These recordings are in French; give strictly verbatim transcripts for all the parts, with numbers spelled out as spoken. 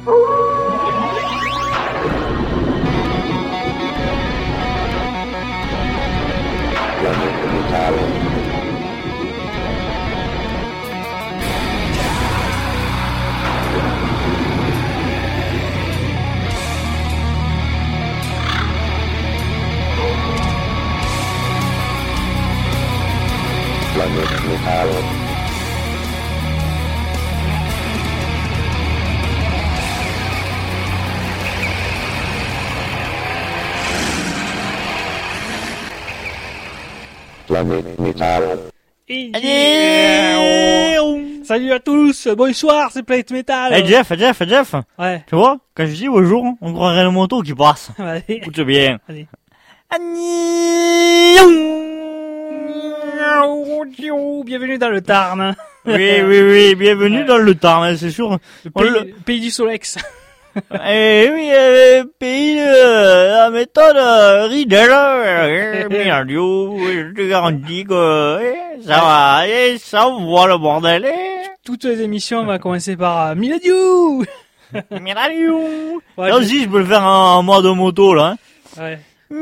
Planète Métal. Planète Métal. Salut à tous, bonsoir, c'est Planète Métal. Hey Jeff, Jeff, Jeff. Ouais. Tu vois, quand je dis bonjour, on croirait le moto qui passe. Allez. Écoute bien. Allez. Bienvenue dans le Tarn. Oui, oui, oui, bienvenue ouais. dans le Tarn, c'est sûr. Le pays, le... le pays du Solex. Eh oui, euh, pays de la méthode euh, Riddle, euh, Minadio, je te garantis que eh, ça va, eh, ça voit le bordel. Eh. Toutes les émissions, on va commencer par euh, Minadio. Minadio. Ouais, là aussi, je peux le faire en mode moto, là. Hein. Ouais.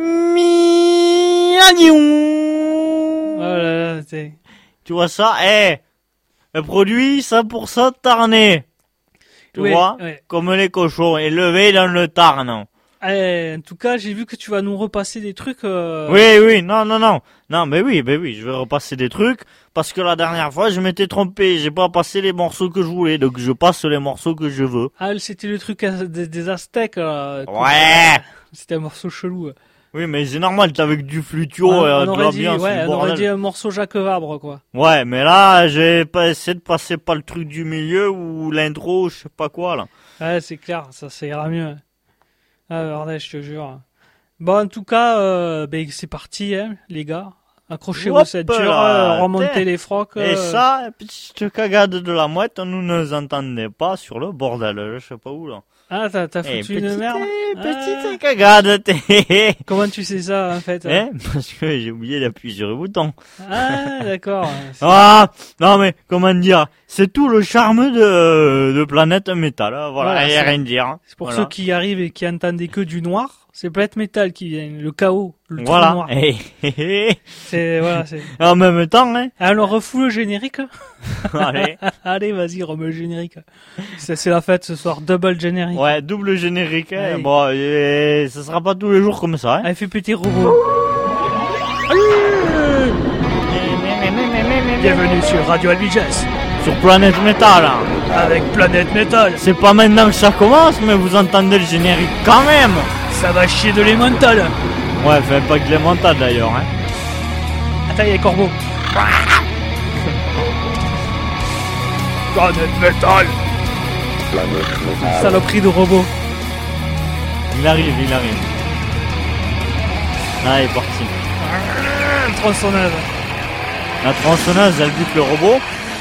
Minadio. Oh là là, c'est... Tu vois ça, eh, le produit cent pour cent tarné. Tu ouais, vois, ouais. Comme les cochons, élevés dans le Tarn. Eh, en tout cas, j'ai vu que tu vas nous repasser des trucs. Euh... Oui, oui, non, non, non, non, mais oui, mais oui, je vais repasser des trucs parce que la dernière fois, je m'étais trompé, j'ai pas passé les morceaux que je voulais, donc je passe les morceaux que je veux. Ah, c'était le truc des, des Aztèques. Là, ouais. C'était un morceau chelou. Oui, mais c'est normal, t'es avec du flutio on, et on de aurait dit, l'ambiance. ouais, on aurait dit un morceau Jacques Vabre, quoi. Ouais, mais là, j'ai pas essayé de passer par le truc du milieu ou l'intro, je sais pas quoi, là. Ouais, c'est clair, ça, ça ira mieux. Ah, bordel, je te jure. Bon, en tout cas, euh, ben, c'est parti, hein, les gars. Accrochez vos ceintures, euh, remontez les frocs. Et euh... ça, petite cagade de la mouette, nous ne nous entendait pas sur le bordel, je sais pas où, là. Ah, t'as, t'as foutu eh, une petite, merde eh, Petite ah. cagade, t'es... Comment tu sais ça, en fait? Eh, parce que j'ai oublié d'appuyer sur le bouton. Ah, d'accord. C'est... Ah, non mais, comment dire, c'est tout le charme de, de Planète Métal, hein, voilà, voilà, y a rien à dire. C'est pour voilà. ceux qui arrivent et qui entendaient que du noir. C'est Planète Métal qui vient, le chaos, le voilà. trou noir. Eh, eh, eh. C'est, voilà, c'est... En même temps, hein. Alors, refous le générique. Allez. Allez, vas-y, remets le générique. C'est, c'est la fête ce soir, double générique. Ouais, double générique, hein. Bon, et ça sera pas tous les jours comme ça, hein. Allez, fais péter robot. Bienvenue sur Radio Albiges. Sur Planète Métal. Avec Planète Métal. C'est pas maintenant que ça commence, mais vous entendez le générique quand même. Ça va chier de l'émental. Ouais, enfin pas que l'émental d'ailleurs, hein. Attends, il y a Corbeau. Planète Métal. Planète Métal. Saloperie de robot. Il arrive, il arrive. Là, il est parti. Tronçonneuse. La tronçonneuse, elle bute le robot.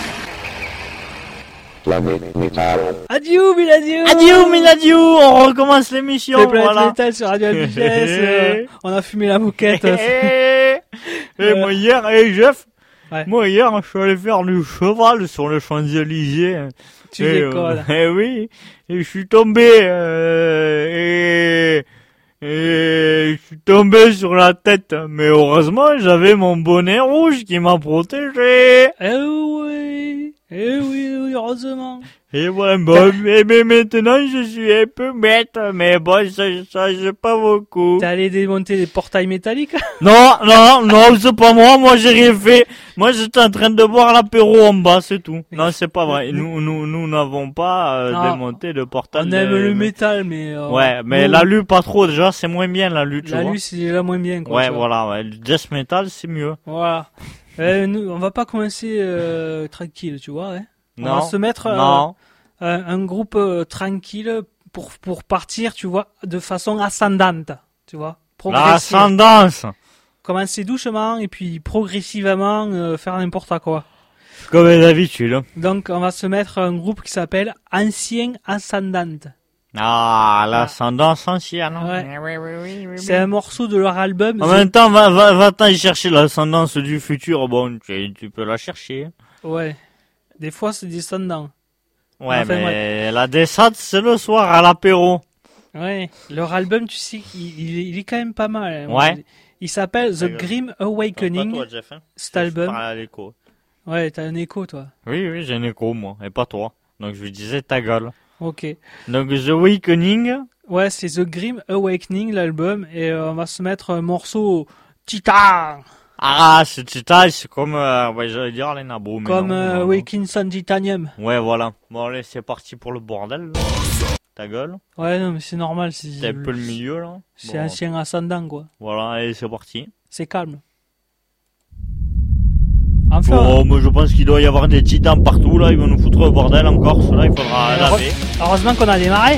Planète Métal. Adieu, Miladieu. Adieu, Miladieu. On recommence l'émission. C'est Planète voilà. Métal sur Radio Albiges. euh, on a fumé la moquette. Et euh... moi hier, hey Jeff, ouais. moi hier, je suis allé faire du cheval sur les Champs-Élysées. Tu décolles. Euh, eh oui, et je suis tombé, euh, et, et je suis tombé sur la tête. Mais heureusement, j'avais mon bonnet rouge qui m'a protégé. Eh oui, eh oui, oui, heureusement. Et voilà, bon, mais, mais maintenant, je suis un peu bête, mais bon, ça change pas beaucoup. T'es allé démonter les portails métalliques? Non, non, non, c'est pas moi, moi j'ai rien fait. Moi j'étais en train de boire l'apéro en bas, c'est tout. Non, c'est pas vrai. Nous, nous, nous n'avons pas euh, non, démonté de portail. On aime de... le métal, mais... Euh, ouais, mais nous, l'alu pas trop, déjà c'est moins bien l'alu, tu vois. L'alu c'est déjà moins bien, quoi. Ouais, voilà, ouais. Le death metal c'est mieux. Voilà. euh, nous, on va pas commencer euh, tranquille, tu vois, hein. On non, va se mettre euh, non. un, un groupe euh, tranquille pour, pour partir, tu vois, de façon ascendante, tu vois. L'ascendance. Commencer doucement et puis progressivement euh, faire n'importe quoi. Comme d'habitude. Donc on va se mettre un groupe qui s'appelle Ancien Ascendante. Ah, l'ascendance ancienne. Ouais. Oui, oui, oui, oui, c'est un morceau de leur album. En The... même temps, va, va, va t'en chercher l'ascendance du futur. Bon, tu, tu peux la chercher. Ouais. Des fois, c'est descendant. Ouais, Enfin, mais la descente, c'est le soir à l'apéro. Ouais, leur album, tu sais, il, il, il est quand même pas mal. Hein. Ouais. Il, il s'appelle The Ouais, Grim Awakening, Pas toi, Jeff, hein. cet Je album. parle à l'écho. Ouais, t'as un écho, toi. Oui, oui, j'ai un écho, moi, et pas toi. Donc je lui disais ta gueule. Ok. Donc The Awakening. Ouais, c'est The Grim Awakening, l'album, et euh, on va se mettre un morceau Titan, Ah, c'est Titan, c'est comme, euh, ouais, j'allais dire les nabos, mais comme non, euh, non, non. Waking Sun Titanium. Ouais, voilà. Bon, allez, c'est parti pour le bordel, là. Ta gueule. Ouais, non, mais c'est normal, c'est C'est un peu le milieu, là. c'est Bon, un chien ascendant, quoi. Voilà, allez, c'est parti. C'est calme. Enfin, Bon, moi je pense qu'il doit y avoir des titans partout, là. Ils vont nous foutre le bordel encore. Cela, il faudra heure- laver. heureusement qu'on a démarré.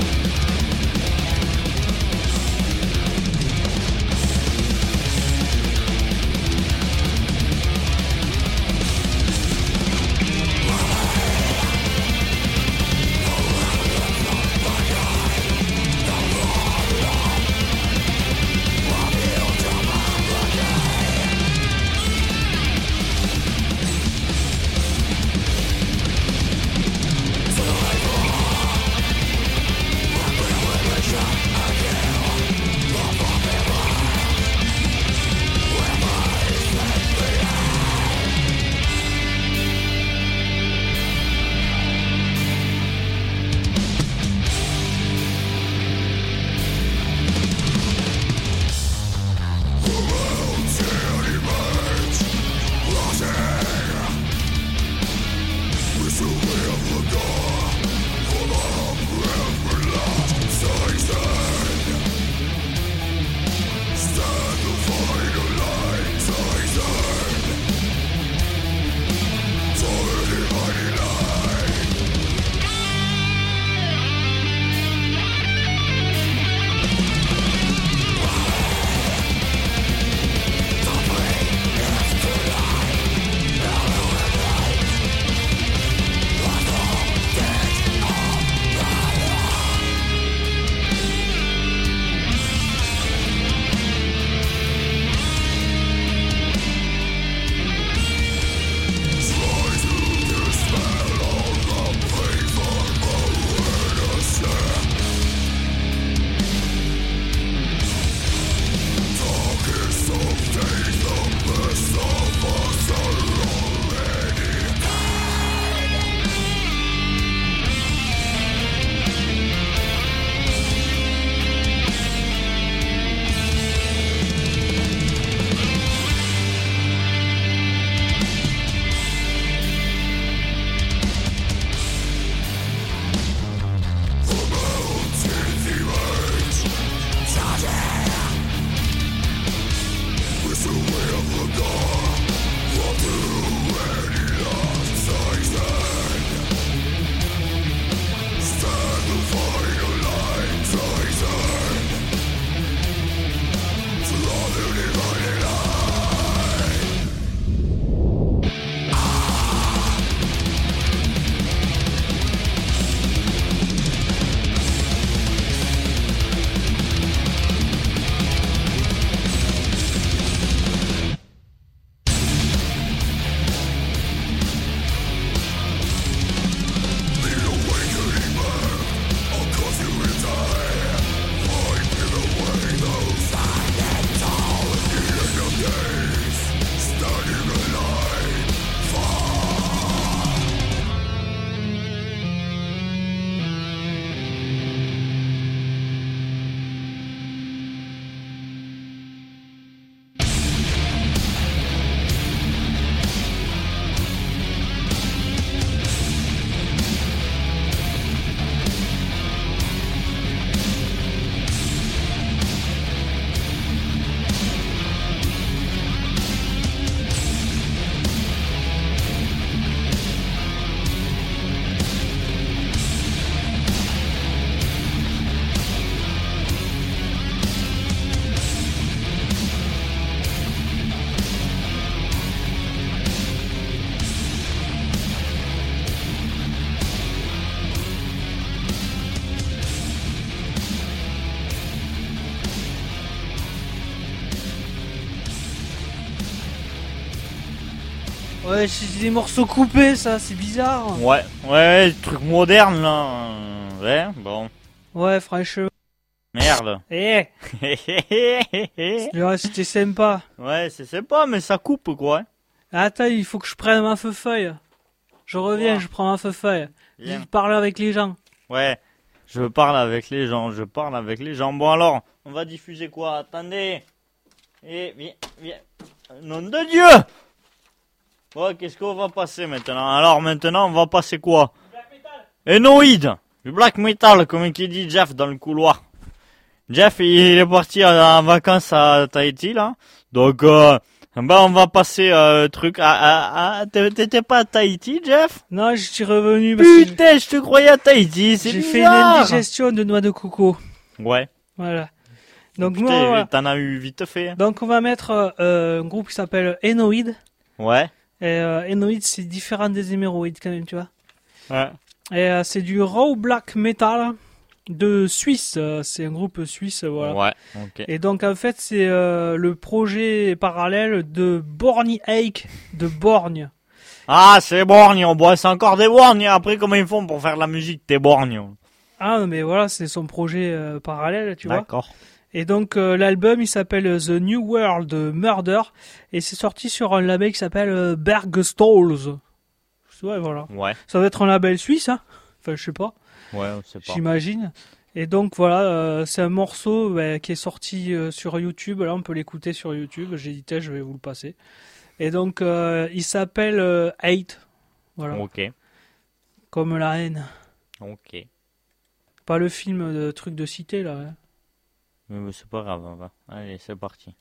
Ouais, c'est des morceaux coupés, ça, c'est bizarre. Ouais, ouais, truc moderne là. Ouais, bon. Ouais, franchement. Merde. Eh, ouais, c'était sympa. Ouais, c'est sympa, mais ça coupe quoi. Hein. Attends, il faut que je prenne ma feu-feuille. Je reviens, Ouais. je prends ma feu-feuille. Viens. Je parle avec les gens. Ouais, je parle avec les gens, je parle avec les gens. Bon alors, on va diffuser quoi? Attendez. Et viens, viens. Nom de Dieu! Bon, qu'est-ce qu'on va passer maintenant? Alors maintenant, on va passer quoi? Enoid! Du black metal, comme qui dit Jeff dans le couloir. Jeff, il est parti en vacances à Tahiti, là. Donc, euh, ben, on va passer, euh, truc à, à, à, t'étais pas à Tahiti, Jeff? Non, je suis revenu parce que Putain, je te croyais à Tahiti, c'est j'ai bizarre. fait une indigestion de noix de coco. Ouais. Voilà. Donc, Putain, moi, voilà. t'en as eu vite fait. Donc on va mettre euh, un groupe qui s'appelle Enoid. Ouais. Et euh, Enoid, c'est différent des hémorroïdes quand même, tu vois. Ouais. Et euh, c'est du raw black metal de Suisse. euh, c'est un groupe suisse, voilà. Ouais. Ok. Et donc en fait, c'est euh, le projet parallèle de Borny Hake de Borgne. Ah, c'est borgne, on boit, c'est encore des borgnes. Après, comment ils font pour faire de la musique, des borgnes? Ah non, mais voilà, c'est son projet euh, parallèle, tu vois. D'accord. Et donc euh, l'album il s'appelle The New World Murder et c'est sorti sur un label qui s'appelle euh, Bergstalls. Ouais, voilà. Ouais. Ça doit être un label suisse, hein. Enfin, je sais pas, Ouais, on sait pas. j'imagine. Et donc voilà, euh, c'est un morceau bah, qui est sorti euh, sur YouTube. Là, on peut l'écouter sur YouTube. J'hésitais, je vais vous le passer. Et donc euh, il s'appelle euh, Hate. Voilà. Ok. Comme la haine. Ok. Pas le film de truc de cité là. Hein. Mais c'est pas grave, on va. Allez, c'est parti.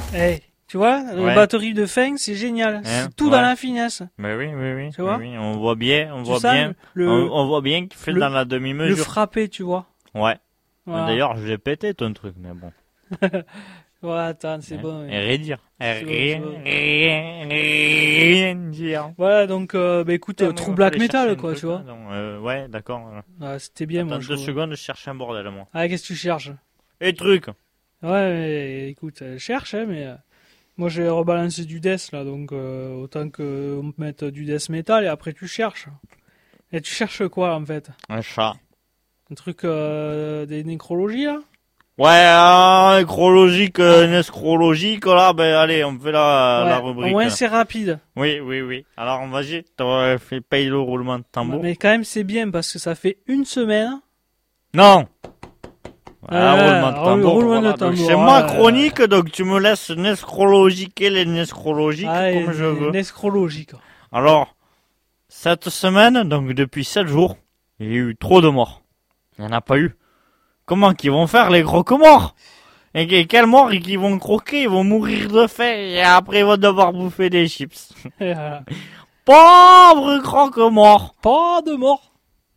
Eh, tu vois, la Ouais. batterie de fin, c'est génial. C'est Hein, tout ouais. dans la finesse. Mais oui, oui, oui. Tu oui, vois oui, on voit bien, on Tu voit sens bien. le, On, on voit bien qu'il fait le- dans la le demi-mesure. frappé, tu vois. Ouais. Voilà. D'ailleurs, je l'ai pété ton truc, mais bon. Ouais, attends, c'est Hein. bon. Et ouais. rien dire. C'est bon, Rien, c'est bon. rien, rien dire. Voilà, donc, euh, bah écoute, Putain, euh, mais True il Black fallait Metal, chercher un quoi, truc, tu vois. là, donc, euh, ouais, d'accord. Ouais, c'était bien, Attends moi, je deux trouve. secondes, je cherche un bordel, moi. Ah, qu'est-ce que tu cherches? Et truc. Ouais, mais, écoute, euh, cherche, hein, mais... euh, moi, j'ai rebalancé du death, là, donc euh, autant que on mette du death metal, et après, tu cherches. Et tu cherches quoi, en fait? Un chat. Un truc euh, des nécrologies, là? Ouais, un nécrologique, euh, nescrologique, là, ben allez, on fait la, Ouais, la au rubrique. moins, c'est rapide. Oui, oui, oui. Alors, vas-y, t'aurais fait paye le roulement de tambour. Mais quand même, c'est bien, parce que ça fait une semaine. Non. Ah, Ah, roulement de roule- tambour. roulement de voilà. Donc, tambour, c'est ouais. ma chronique, donc tu me laisses nescrologiquer les nescrologiques Ah, comme et- je veux. Nécrologique. Alors, cette semaine, donc depuis sept jours, il y a eu trop de morts. Il n'y en a pas eu. Comment qu'ils vont faire les croque-morts? Et que- quels morts et qu'ils vont croquer? Ils vont mourir de faim et après ils vont devoir bouffer des chips. Et voilà. Pauvre croque-mort! Pas de mort.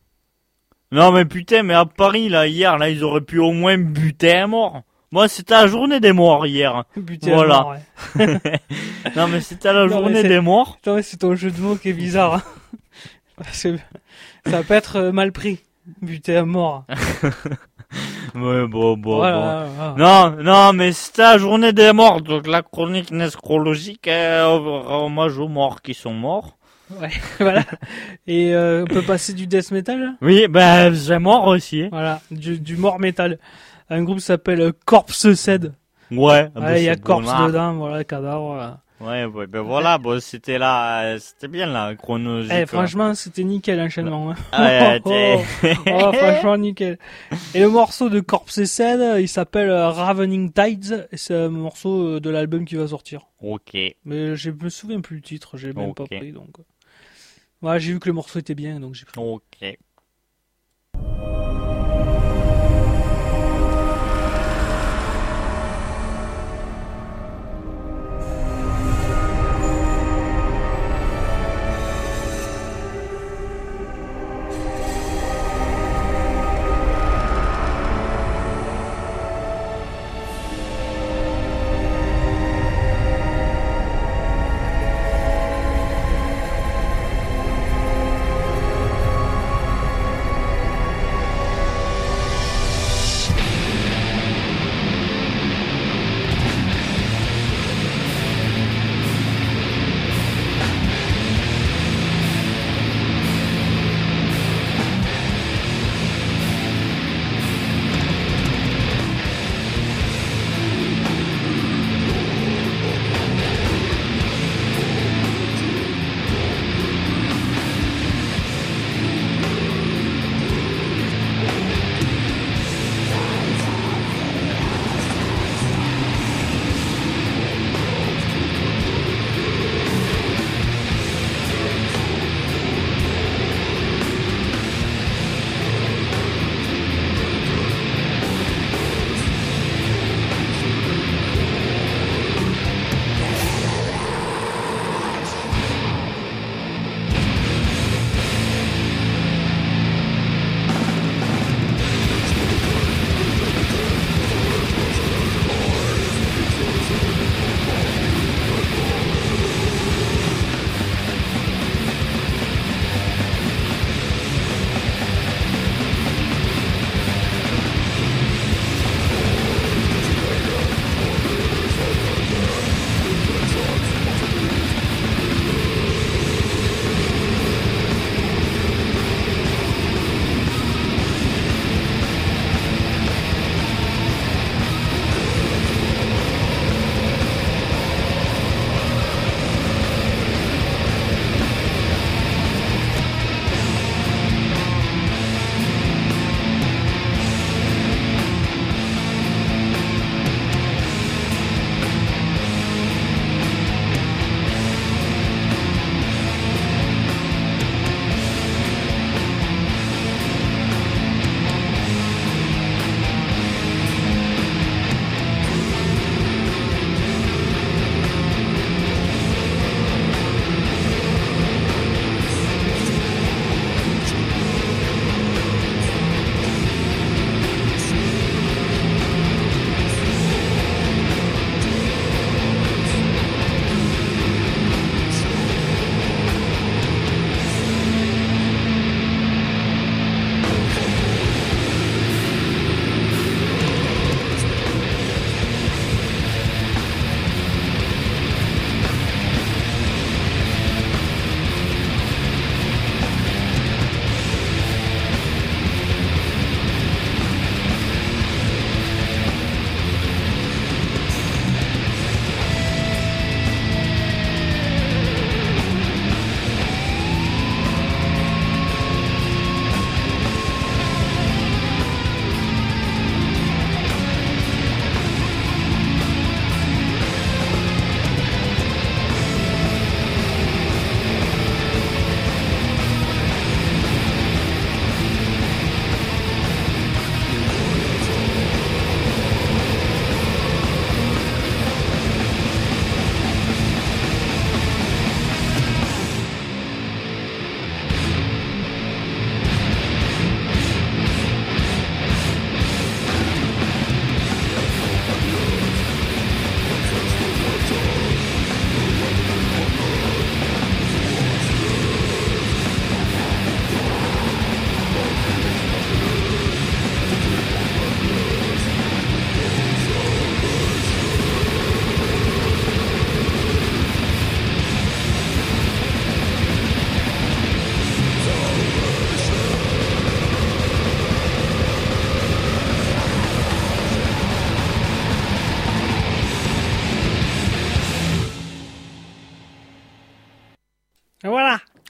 Non mais putain, mais à Paris, là, hier, là, ils auraient pu au moins buter un mort. Moi, c'était la journée des morts hier. Putain, Voilà. mort, ouais. Non mais c'était la Non, mais journée c'est- des morts. Putain, ouais, c'est ton jeu de mots qui est bizarre. hein. Parce que ça peut être euh, mal pris. Buter à mort. Ouais, bon, bon, Voilà, bon. voilà. Non, non, mais c'était la journée des morts, donc la chronique nécrologique est hommage aux morts qui sont morts. Ouais, voilà. Et euh, on peut passer du death metal, là Oui, ben, c'est mort aussi. Voilà, du, du mort metal. Un groupe s'appelle euh, Corpse Ced. Ouais, ah ben, Ouais, il y a c'est Corpse bon, là. dedans, voilà, cadavre. Voilà. Ouais, ouais, ben voilà, bon, c'était là, euh, c'était bien là, chronologique. Eh, franchement, c'était nickel l'enchaînement. Hein. Ah, ouais, oh, t'es- oh, franchement, nickel. Et le morceau de Corpse Ced, il s'appelle euh, Ravening Tides, et c'est un morceau euh, de l'album qui va sortir. Ok. Mais je me souviens plus du titre, j'ai même pas Ok. pris, donc. Voilà, j'ai vu que le morceau était bien, donc j'ai pris. Ok.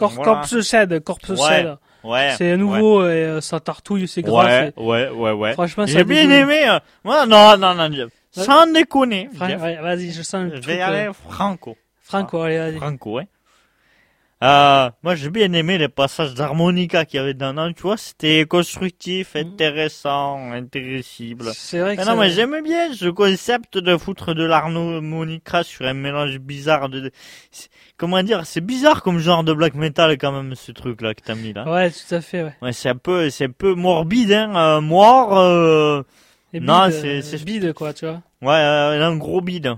Cor- Voilà. Corpse Shed, Corpse Ouais. Shed. Ouais. C'est nouveau et euh, ça tartouille, c'est grave. Ouais, c'est- ouais, ouais, ouais. Franchement, ça J'ai bien dégoûte. aimé. euh, Moi, non, non, non, Jeff. Sans déconner. Fran- Jeff. ouais, vas-y, je sens le Je truc. vais y euh, aller franco. Franco, allez, vas-y. Franco, ouais. Euh, moi, j'ai bien aimé les passages d'harmonica qu'il y avait dedans. Tu vois, c'était constructif, intéressant, intéressible. C'est vrai que Mais non, ça- mais j'aime bien ce concept de foutre de l'harmonica sur un mélange bizarre de... c'est- Comment dire, c'est bizarre comme genre de black metal quand même, ce truc-là que t'as mis là. Ouais, tout à fait, ouais. Ouais, c'est un peu, c'est un peu morbide, hein, euh, mort, euh... Et Non, bide, c'est- euh, c'est- bide, quoi, tu vois. ouais, euh, un gros bide.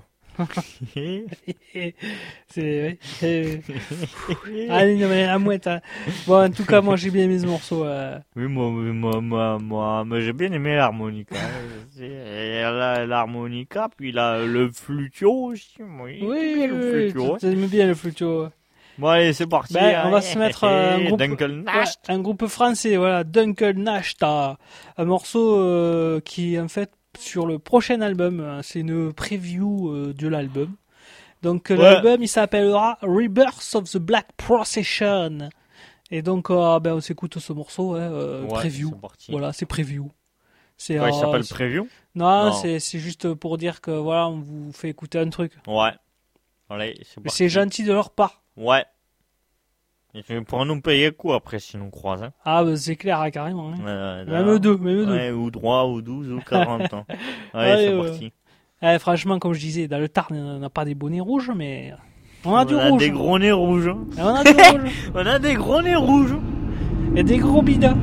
c'est, ouais. euh, Allez, non, mais la mouette, hein. Bon, en tout cas, moi, j'ai bien aimé ce morceau, euh. Oui, moi, oui, moi, moi, moi, moi, j'ai bien aimé l'harmonica. C'est- la- L'harmonica, puis la, le flutio aussi. Moi, j'ai Oui, bien le oui, oui, flutio, ouais. tu- t'aimes bien le flutio. Bon, allez, c'est parti. Ben, on va hein. se mettre euh, un groupe, Dunkel ouais, Nash. un groupe français, voilà, Dunkel Nash, t'as un morceau euh, qui est en fait sur le prochain album, hein, c'est une preview euh, de l'album. Donc euh, Ouais. l'album il s'appellera Rebirth of the Black Procession. Et donc euh, ben on s'écoute ce morceau, hein, euh, Ouais, preview. c'est parti. Voilà, c'est preview. C'est Quoi, il euh, s'appelle c'est- Preview? Non, Non. c'est c'est juste pour dire que voilà, on vous fait écouter un truc. Ouais. Allez, c'est Mais parti. c'est gentil de leur part. Ouais. Ils pourront nous payer quoi après si nous croisent, hein. Ah ben c'est clair, hein, carrément. Hein. Euh, Même là, deux, même deux. Ouais, ou trois, ou douze, ou quarante ans. Allez, Allez, c'est ouais. parti. Eh, franchement, comme je disais, dans le Tarn, on n'a pas des bonnets rouges, mais on a du On a rouge. des gros nez rouges. hein. Eh, on a du rouge. On a des gros nez rouges. Et des gros bidas.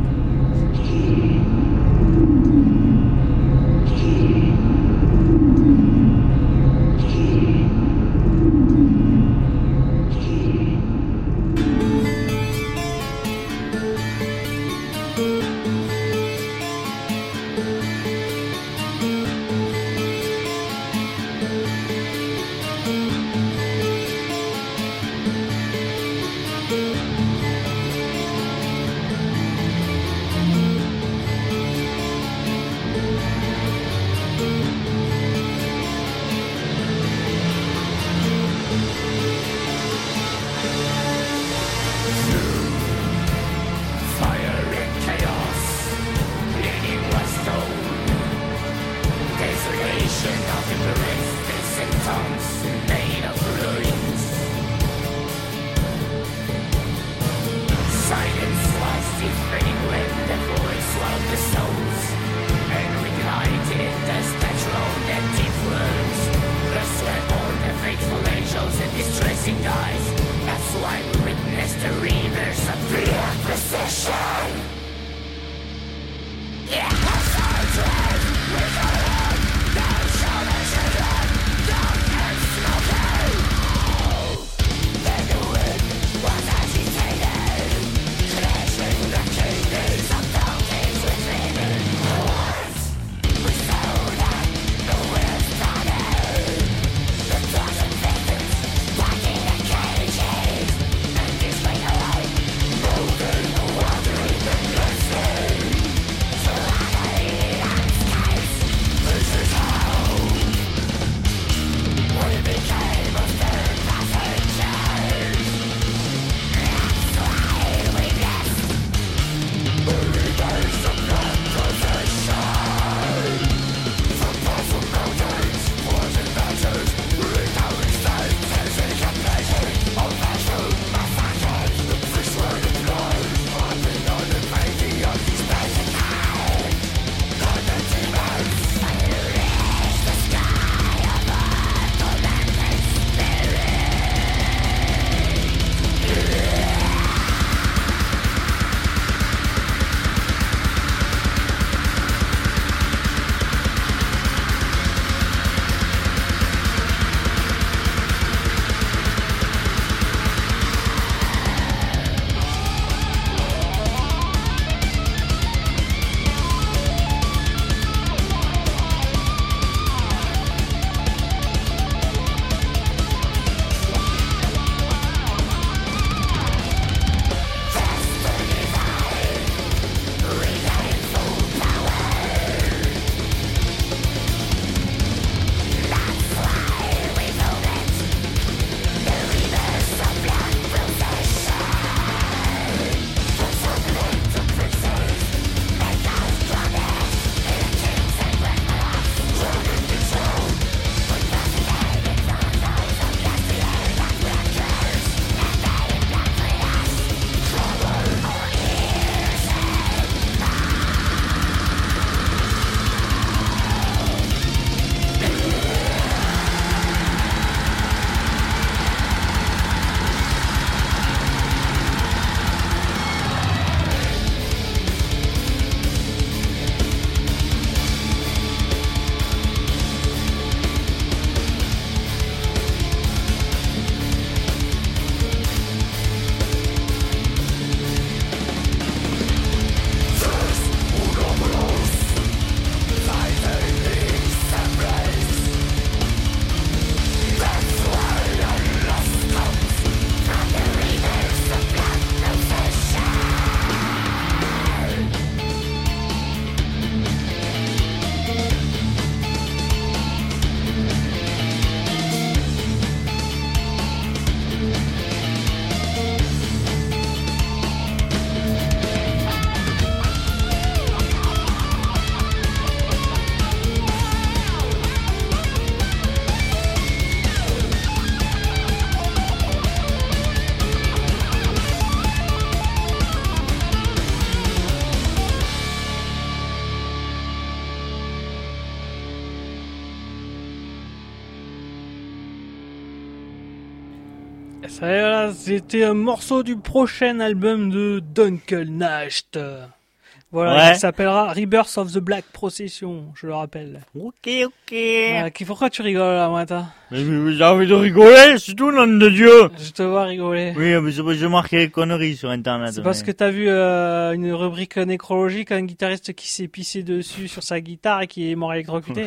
Ça, voilà, c'était un morceau du prochain album de Dunkelnacht. Voilà, Ouais. qui s'appellera Rebirth of the Black Procession, je le rappelle. Ok, ok. Euh, qui- pourquoi tu rigoles là, Mata? Mais, mais j'ai envie de rigoler, c'est tout, nom de Dieu. Je te vois rigoler. Oui, mais je, je marque les conneries sur Internet. C'est parce que mais- t'as vu euh, une rubrique nécrologique, un guitariste qui s'est pissé dessus sur sa guitare et qui est mort électrocuté.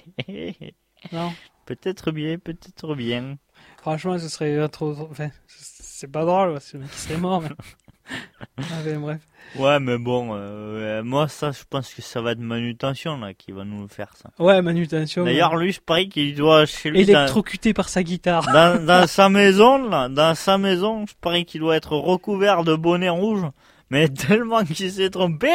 Non. Peut-être bien, peut-être bien. Franchement, ce serait trop... trop- Enfin, c'est pas drôle, parce que le mec il serait mort. Mais... Enfin, bref. Ouais, mais bon, euh, moi, ça, je pense que ça va être manutention, là, qui va nous le faire, ça. Ouais, manutention. D'ailleurs, lui, je parie qu'il doit, chez lui, dans, électrocuté par sa guitare. dans, dans sa maison, là, dans sa maison, je parie qu'il doit être recouvert de bonnet rouge, mais tellement qu'il s'est trompé,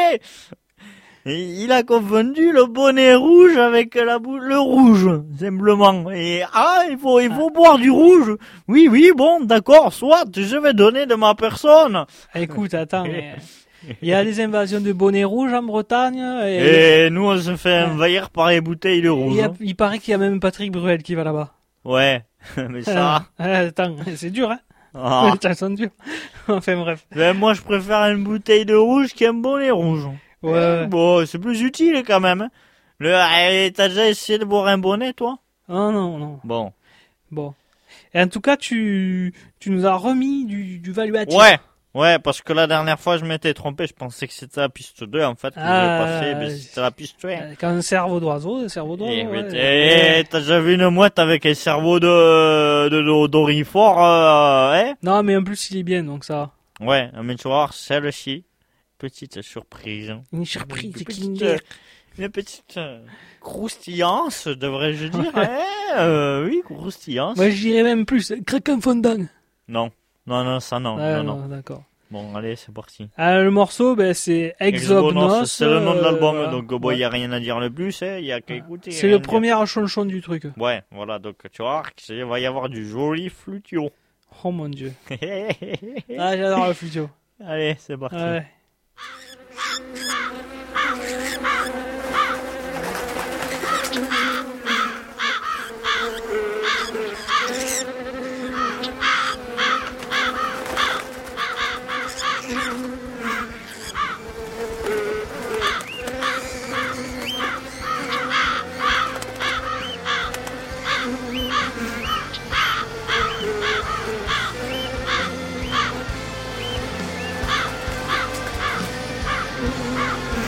et il a confondu le bonnet rouge avec la bou- le rouge, simplement. Et, ah, il faut, il faut boire du rouge. Oui, oui, bon, d'accord, soit, je vais donner de ma personne. Écoute, attends, mais... Il y a des invasions de bonnets rouges en Bretagne. Et, Et nous, on se fait envahir par les bouteilles de il, rouge. y a- il paraît qu'il y a même Patrick Bruel qui va là-bas. Ouais, mais ça... Euh, attends, c'est dur, hein. ah. Les chansons dures. Enfin, bref. Ben, moi, je préfère une bouteille de rouge qu'un bonnet rouge. Ouais, Eh, ouais. Bon, c'est plus utile quand même. hein. Le, eh, t'as déjà essayé de boire un bonnet, toi? Oh non, non. Bon. Bon. Et en tout cas, tu, tu nous as remis du, du Valuatif. Ouais, ouais, parce que la dernière fois, je m'étais trompé. Je pensais que c'était la piste deux, en fait. Que Ah, j'ai passé, mais c'était la piste un. Euh, Quand un cerveau d'oiseau, un cerveau d'oiseau. Eh, mais ouais. t'es- t'as déjà vu une mouette avec un cerveau de, de, de d'orifort, euh, hein? Non, mais en plus, il est bien, donc ça. Ouais, mais tu vas voir, celle-ci, petite surprise. Une surprise, Une petite, Kinder. euh, une petite euh, croustillance, devrais-je dire. hein euh, oui, croustillance. Moi, je dirais même plus. Craquant fondant. Non, non, non, ça non, Ah, non, non. non, d'accord. Bon, allez, c'est parti. Ah, le morceau, ben, c'est Exognos. c'est le nom de l'album, euh, donc bon, il ouais. n'y a rien à dire le plus, il y a qu'à écouter. C'est rien le à dire. premier chanson du truc. Ouais, voilà, donc tu vas voir qu'il va y avoir du joli flutio. Oh mon dieu. Ah, j'adore le flutio. Allez, c'est parti. Ouais. Thank you.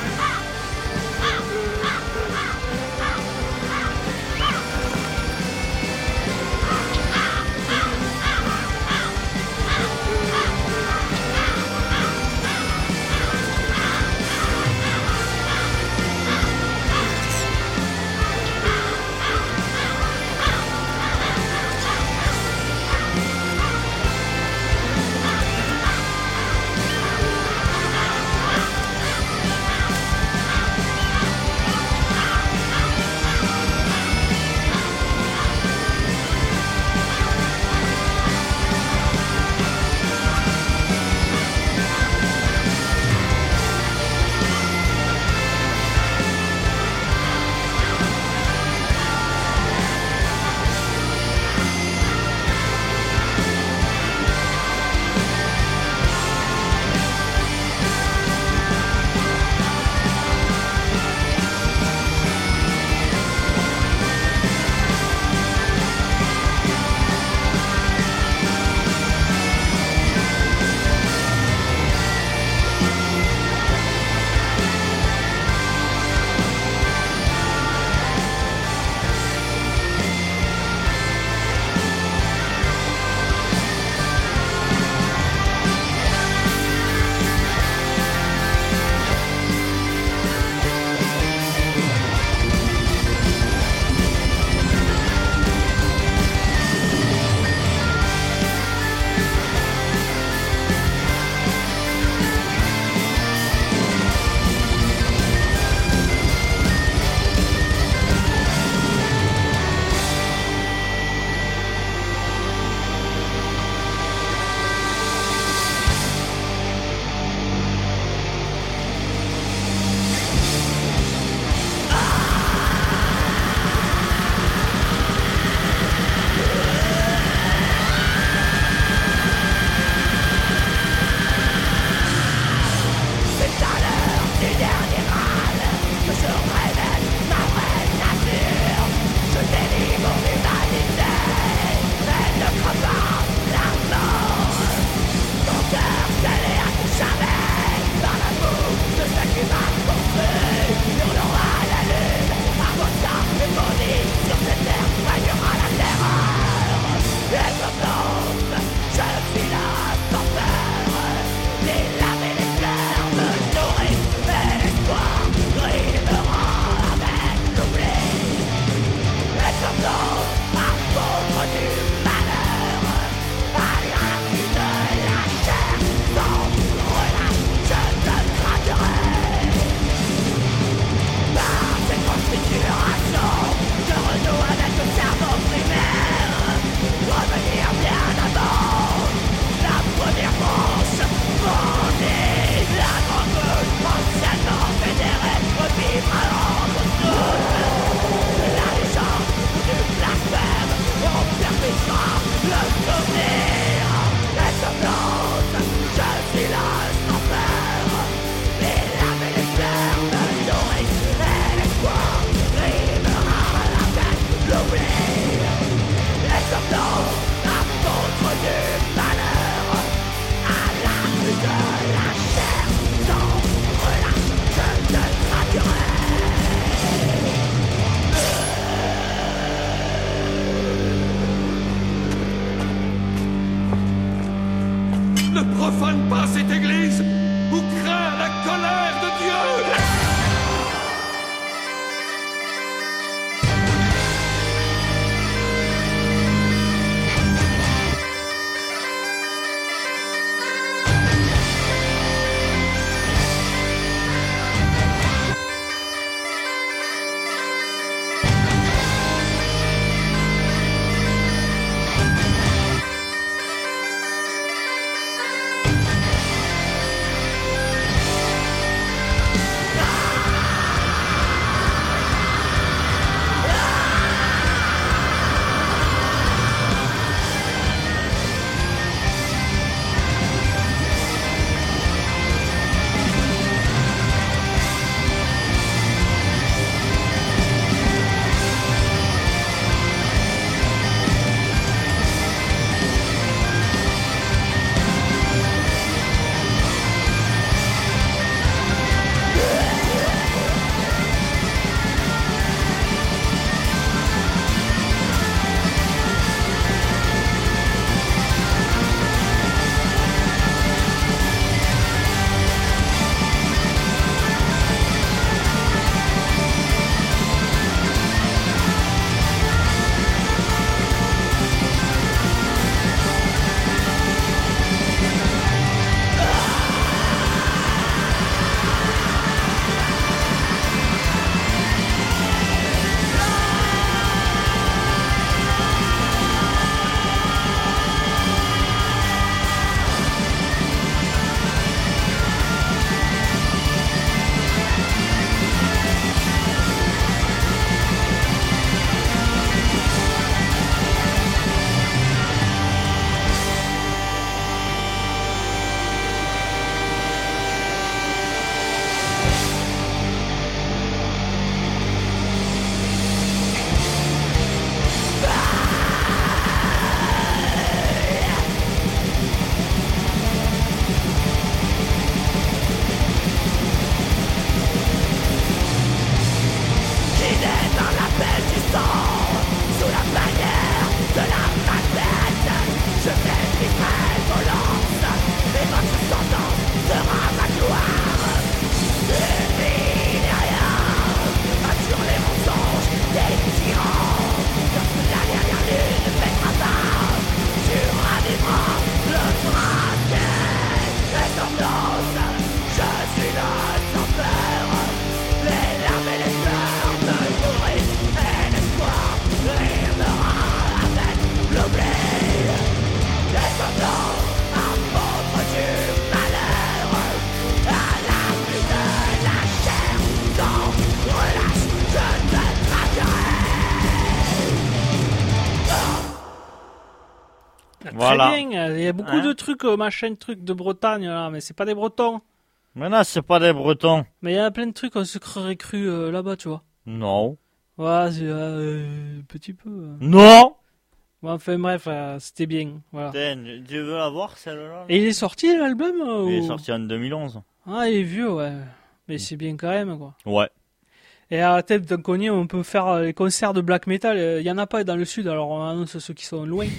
Voilà. très bien. Il y a beaucoup Hein de trucs, euh, machin, trucs de Bretagne, là, mais c'est pas des Bretons. Mais là, c'est pas des Bretons. Mais il y a plein de trucs, on se croirait cru euh, là-bas, tu vois. Non. Ouais, c'est euh, un petit peu. euh. Non. Bon, enfin bref, euh, c'était bien. Voilà. Putain, tu veux la voir celle-là? Et il est sorti l'album euh, Il est ou- sorti en deux mille onze. Ah, il est vieux, ouais. Mais c'est bien quand même, quoi. Ouais. Et à la tête d'un connu, on peut faire euh, les concerts de black metal. Il y en a pas dans le sud, alors on annonce ceux qui sont loin.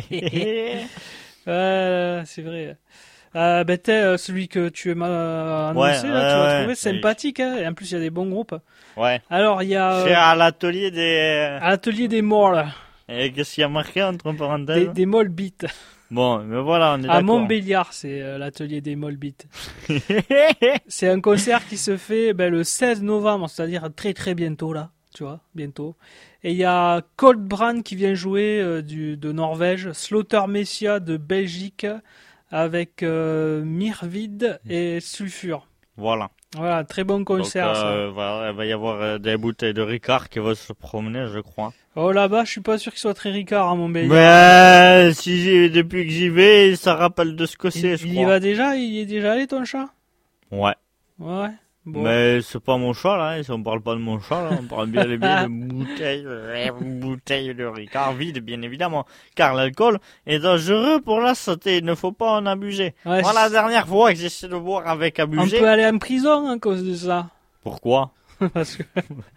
Ouais, c'est vrai. Euh, ben, t'es, euh, celui que tu m'as annoncé, Ouais, là, tu ouais, vas ouais. trouver sympathique. Hein, et en plus, il y a des bons groupes. Ouais. Alors, il y a C'est euh, à l'atelier des... à l'atelier des morts, là, Et qu'est-ce qu'il y a marqué entre des, parenthèses? des molles beats. Bon, mais voilà, on est À d'accord. Montbéliard, c'est euh, l'atelier des molles beats. C'est un concert qui se fait ben, le seize novembre, c'est-à-dire très très bientôt, là. Tu vois, bientôt. Et il y a Cold Brand qui vient jouer euh, du, de Norvège, Slaughter Messia de Belgique, avec euh, Mirvid et Sulfur. Voilà. Voilà, très bon concert. Donc, ça. euh, voilà, il va y avoir euh, des bouteilles de Ricard qui vont se promener, je crois. Oh là-bas, je suis pas sûr qu'il soit très ricard à Montbéliard. Mais si j'ai- depuis que j'y vais, ça rappelle de ce que il, c'est, je il y crois. va déjà, il y est déjà allé ton chat. Ouais. Ouais. Bon. Mais c'est pas mon chat, là. Si on parle pas de mon chat, là, on parle bien et bien de bouteilles, euh, bouteilles de Ricard vide, bien évidemment. Car l'alcool est dangereux pour la santé. Il ne faut pas en abuser. Ouais, Moi, la c'est- dernière fois que j'essaie de boire avec On abusé. peut aller en prison à cause de ça. Pourquoi? Parce que,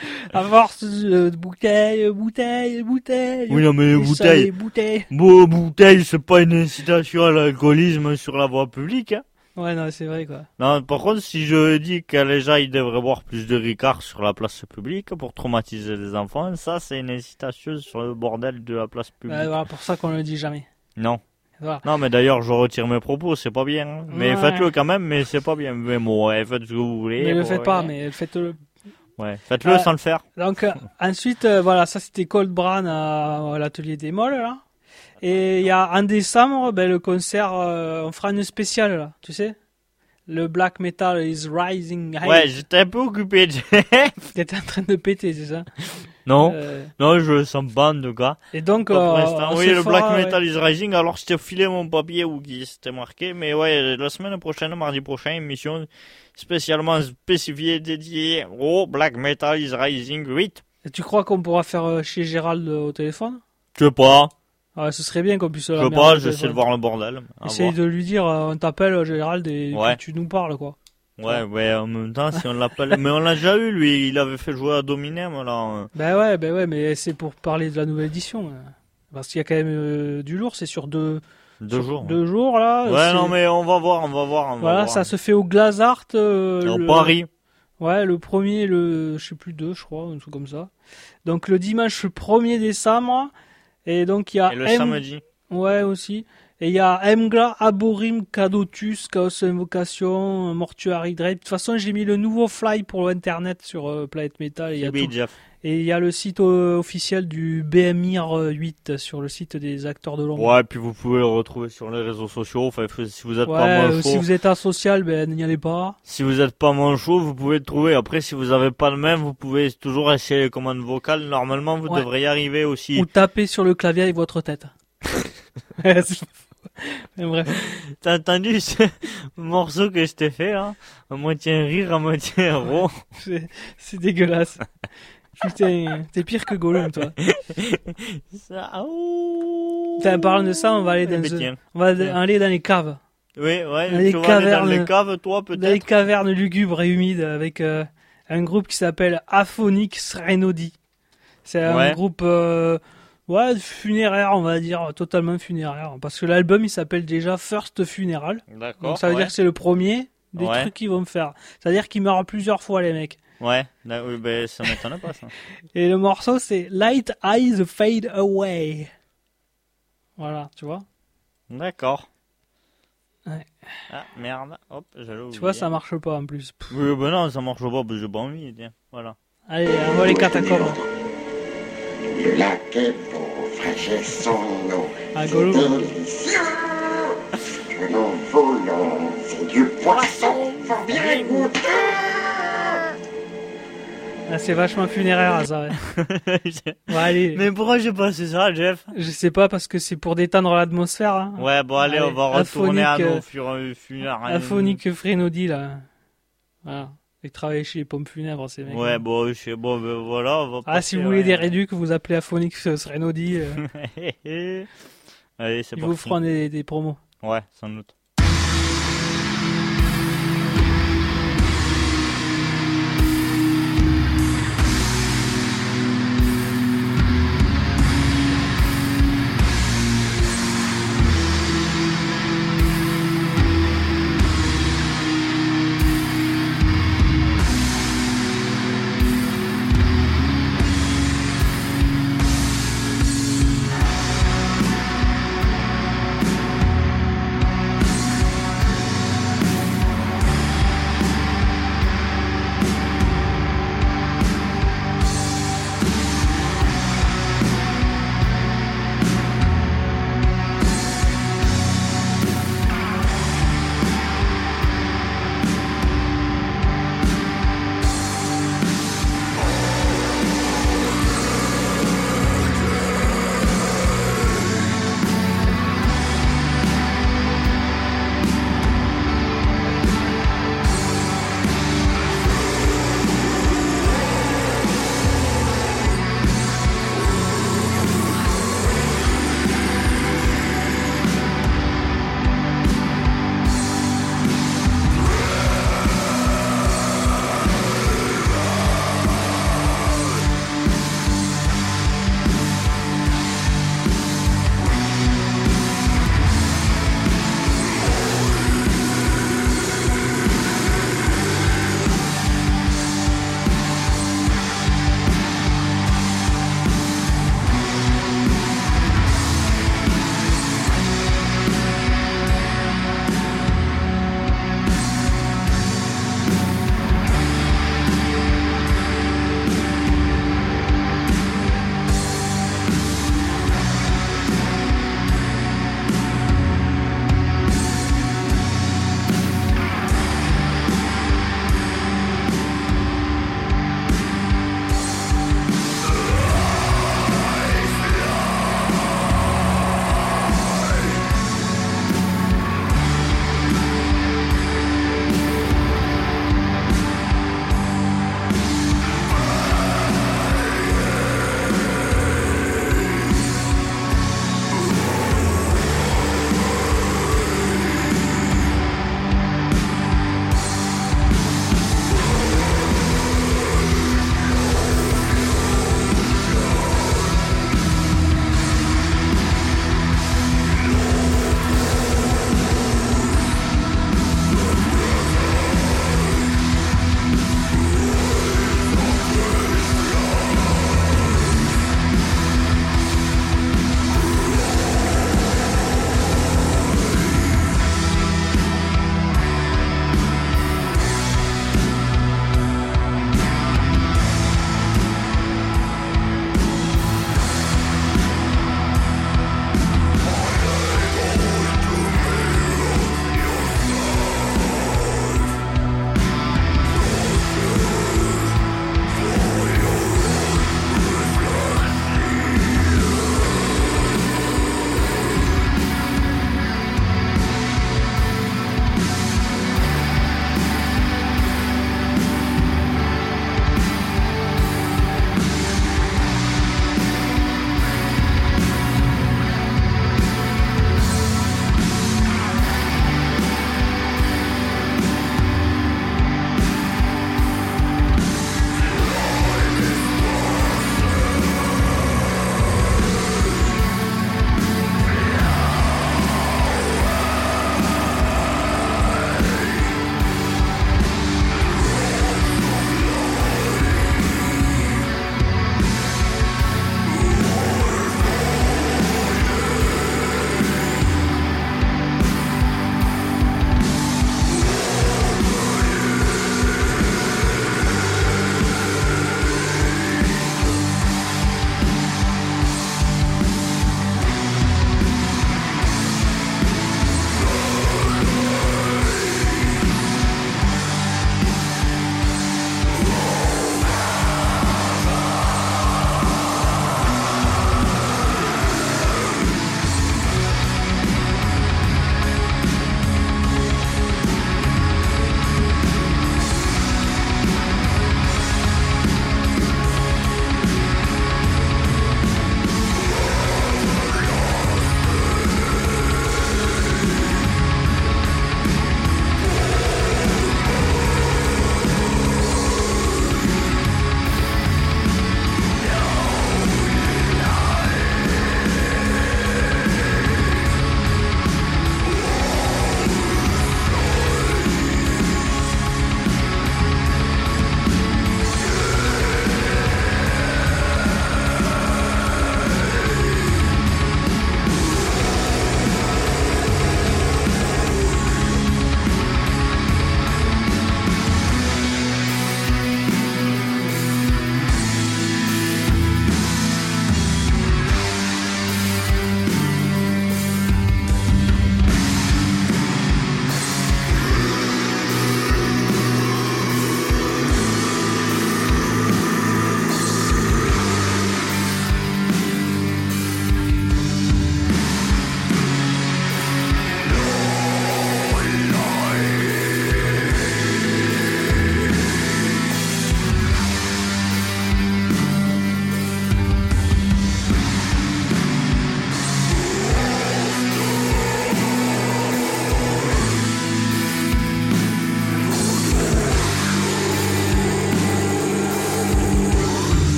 à force de bouteille, bouteille, bouteille. Oui, non, mais les et ça, bouteilles. les bouteilles. Bon, bouteille, c'est pas une incitation à l'alcoolisme sur la voie publique, hein. Ouais, non, c'est vrai, quoi. Non, par contre, si je dis que les gens ils devraient boire plus de Ricard sur la place publique pour traumatiser les enfants, ça c'est une incitation sur le bordel de la place publique. Ouais, voilà, pour ça qu'on le dit jamais. Non. Voilà. Non, mais d'ailleurs, je retire mes propos, c'est pas bien. hein. Mais Ouais. faites-le quand même, mais c'est pas bien. Mais bon, ouais, faites ce que vous voulez. Mais le bon, faites pas, ouais. mais faites-le. Ouais, faites-le Euh, sans le faire. Donc, euh, ensuite, euh, voilà, ça c'était Cold Brand à, à l'atelier des molles, là. Et il y a en décembre, ben, le concert, euh, on fera une spéciale, là, tu sais. Le black metal is rising high. Ouais, j'étais un peu occupé. T'étais en train de péter, c'est ça? non, Euh, non, je le sens pas en tout cas. et donc, Pas pour euh, l'instant. on Oui, se le fera, Black ouais. Metal is Rising. Alors, je t'ai filé mon papier où qui c'était marqué. Mais ouais, la semaine prochaine, mardi prochain, émission spécialement spécifiée dédiée au Black Metal is Rising huit. Et tu crois qu'on pourra faire euh, chez Gérald euh, au téléphone? Je sais pas. Ouais, ce serait bien qu'on puisse. Je sais pas, j'essaie de voir le bordel. À Essaye voir. de lui dire, euh, on t'appelle euh, Gérald et Ouais. que tu nous parles, quoi. Ouais, ouais, en même temps, si on l'appelle. Mais on l'a déjà eu, lui. Il avait fait jouer à Dominem, là. Ben ouais, ben ouais, mais c'est pour parler de la nouvelle édition. euh. Parce qu'il y a quand même euh, du lourd, c'est sur deux, Deux sur jours. deux jours, là. Ouais, c'est- non, mais on va voir, on va voir. On va Voilà, voir. ça se fait au Glazart. Euh, Au le- Paris. Ouais, le premier, le, je sais plus, deux, je crois, un truc comme ça. Donc le dimanche premier décembre. Et donc il y a Et le M- samedi. Ouais, aussi. Et il y a Emgla, Aborim, Cadotus, Chaos Invocation, Mortuary Dread. De toute façon, j'ai mis le nouveau fly pour l'internet sur euh, Planet Metal. Et il y a Oui, tout. Jeff. Et il y a le site euh, officiel du B M I R huit sur le site des acteurs de l'ombre. Ouais, puis vous pouvez le retrouver sur les réseaux sociaux. Enfin, faut- si vous êtes Ouais, pas euh, manchot, si vous êtes asocial, ben n'y allez pas. si vous êtes pas manchot, vous pouvez le trouver. Après, si vous avez pas le même, vous pouvez toujours essayer les commandes vocales. Normalement, vous Ouais. devriez y arriver aussi. Ou tapez sur le clavier avec votre tête. Ouais, c'est pas faux. Mais bref. T'as entendu ce morceau que je t'ai fait, là? À moitié un rire, à moitié un rond. C'est, c'est dégueulasse. Putain, t'es pire que Gollum, toi. Ça, ouh. Putain, en parlant de ça, on va aller Eh dans, ben, un- tiens. on va Tiens. aller dans les caves. Oui, ouais, Dans les tu vas aller dans cavernes. les caves, toi, Dans les peut-être? cavernes lugubres et humides avec euh, un groupe qui s'appelle Aphonix Rhenodi. C'est un Ouais. groupe euh, ouais, funéraire, on va dire, totalement funéraire. Parce que l'album, il s'appelle déjà First Funeral. D'accord. Donc ça veut ouais. dire que c'est le premier des Ouais. trucs qu'ils vont me faire. C'est-à-dire qu'ils meurent plusieurs fois, les mecs. Ouais, là, oui, ben, ça m'étonne pas, ça. Et le morceau, c'est Light Eyes Fade Away. Voilà, tu vois. D'accord. Ouais. Ah, merde. Hop, j'allais oublier. Tu vois, ça marche pas en plus. Pff. Oui, ben non, ça marche pas, parce que j'ai pas envie, tiens. Voilà. Allez, on va les catacombes. Le lac est beau, fraîche son eau. Ah, C'est Gollum. délicieux. Que nous voulons, c'est du poisson fort bien goûteux. Ah, c'est vachement funéraire, ça. Ouais. Bon, allez. Mais pourquoi j'ai passé ça, Jeff? Je sais pas, parce que c'est pour détendre l'atmosphère. Hein. Ouais, bon, allez, Allez, on va retourner à Aphonique, nos euh, fur- funérailles. Aphonique Frénaudi, là. Voilà. Il travaille chez les pompes funèbres, ces mecs. Ouais, bon, je sais, bon, ben voilà, on va Ah, passer, si vous voulez ouais. des réducs, vous appelez Aphonique Frénaudi. Euh, Allez, c'est ils parti. vous feront des, des promos. Ouais, sans doute. Thank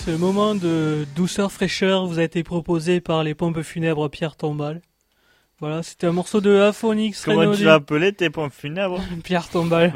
c'est le moment de douceur fraîcheur. Vous a été proposé par les pompes funèbres Pierre Tombal. Voilà, c'était un morceau de Aphonix Comment Renaudé. tu l'as appelé tes pompes funèbres? Pierre Tombal.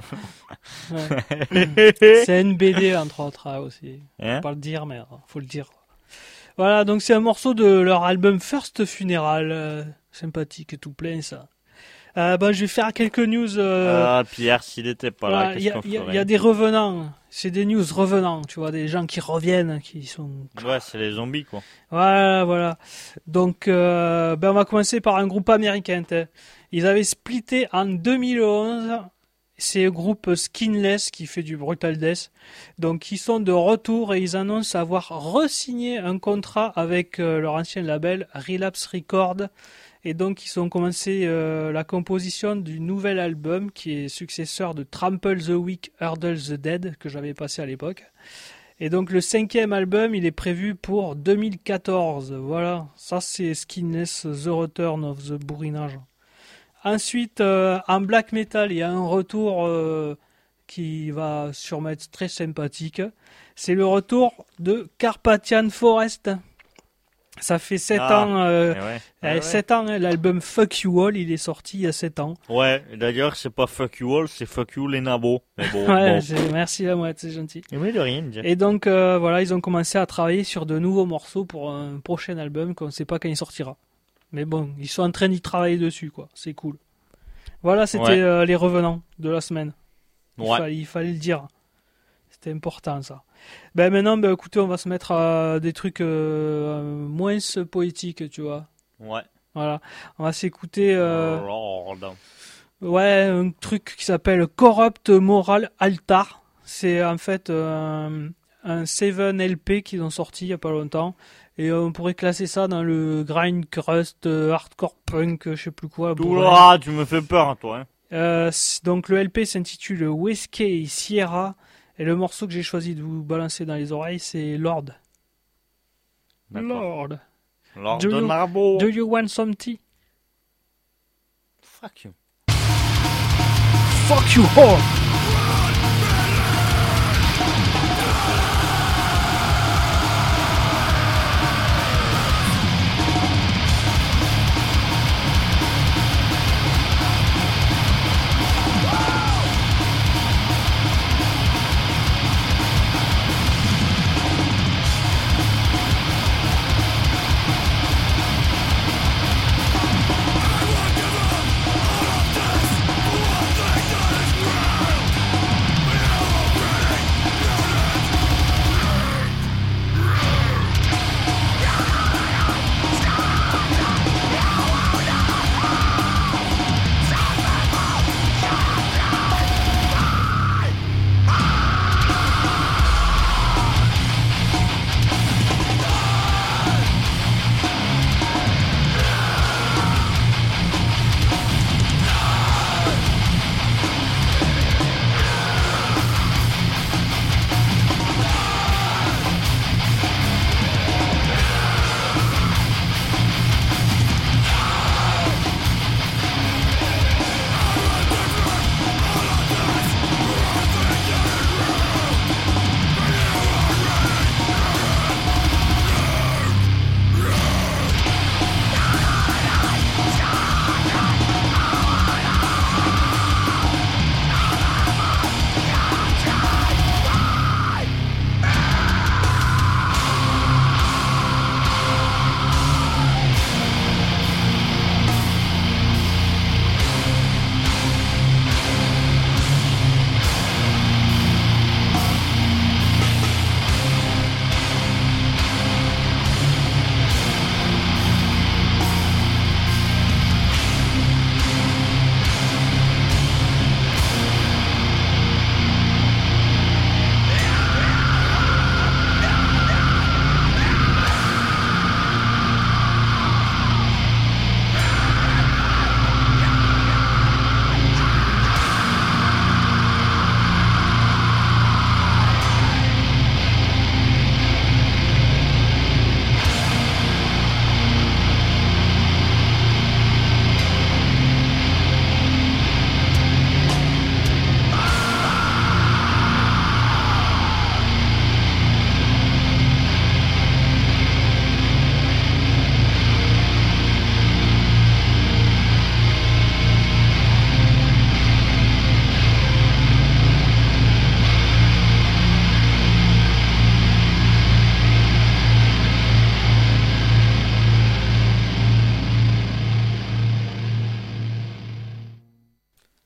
Ouais. C'est une B D entre autres hein, aussi. Hein? Faut pas le dire, mais euh, faut le dire. Voilà, donc c'est un morceau de leur album First Funeral. Euh, sympathique et tout plein ça. Euh, bah, je vais faire quelques news. Euh, Ah, Pierre, s'il était pas voilà, là, Il y, qu'est-ce a- qu'on il y a- ferait? il y a des revenants. C'est des news revenants, tu vois, des gens qui reviennent, qui sont. Ouais, c'est les zombies, quoi. Voilà, voilà. Donc, euh, ben on va commencer par un groupe américain. t'sais. Ils avaient splitté en deux mille onze. C'est le groupe Skinless qui fait du Brutal Death. Donc, ils sont de retour et ils annoncent avoir re-signé un contrat avec euh, leur ancien label Relapse Records. Et donc, ils ont commencé euh, la composition du nouvel album qui est successeur de Trample the Weak, Hurdle the Dead que j'avais passé à l'époque. Et donc, le cinquième album, il est prévu pour deux mille quatorze. Voilà, ça c'est Skinless, The Return of the Bourrinage. Ensuite, euh, en black metal, il y a un retour euh, qui va sûrement être très sympathique. C'est le retour de Carpathian Forest. Ça fait sept Ah, ans, euh, Eh ouais. euh, Ouais, ouais. sept ans, hein, l'album Fuck You All, il est sorti il y a sept ans. Ouais, d'ailleurs, c'est pas fuck you all, c'est fuck you les nabos. Mais bon, Ouais, bon. c'est- merci la moite, c'est gentil. Mais de rien, Jeff. Et donc, euh, voilà, ils ont commencé à travailler sur de nouveaux morceaux pour un prochain album qu'on ne sait pas quand il sortira. Mais bon, ils sont en train d'y travailler dessus, quoi. C'est cool. Voilà, c'était Ouais. euh, les revenants de la semaine. Il, Ouais. fallait, il fallait le dire. C'était important, ça. Ben maintenant, ben, écoutez, on va se mettre à des trucs euh, euh, moins poétiques, tu vois. Ouais. Voilà. On va s'écouter... euh, Lord. Ouais, un truc qui s'appelle Corrupt Moral Altar. C'est en fait euh, un sept L P qu'ils ont sorti il y a pas longtemps. Et on pourrait classer ça dans le grind crust, euh, hardcore punk, je sais plus quoi. Tout bourrin. là, tu me fais peur, toi. Hein. Euh, c- donc le L P s'intitule Whiskey Sierra. Et le morceau que j'ai choisi de vous balancer dans les oreilles, c'est Lord. D'accord. Lord. Lord Do de you- Nabo. Do you want some tea? Fuck you. Fuck you all! I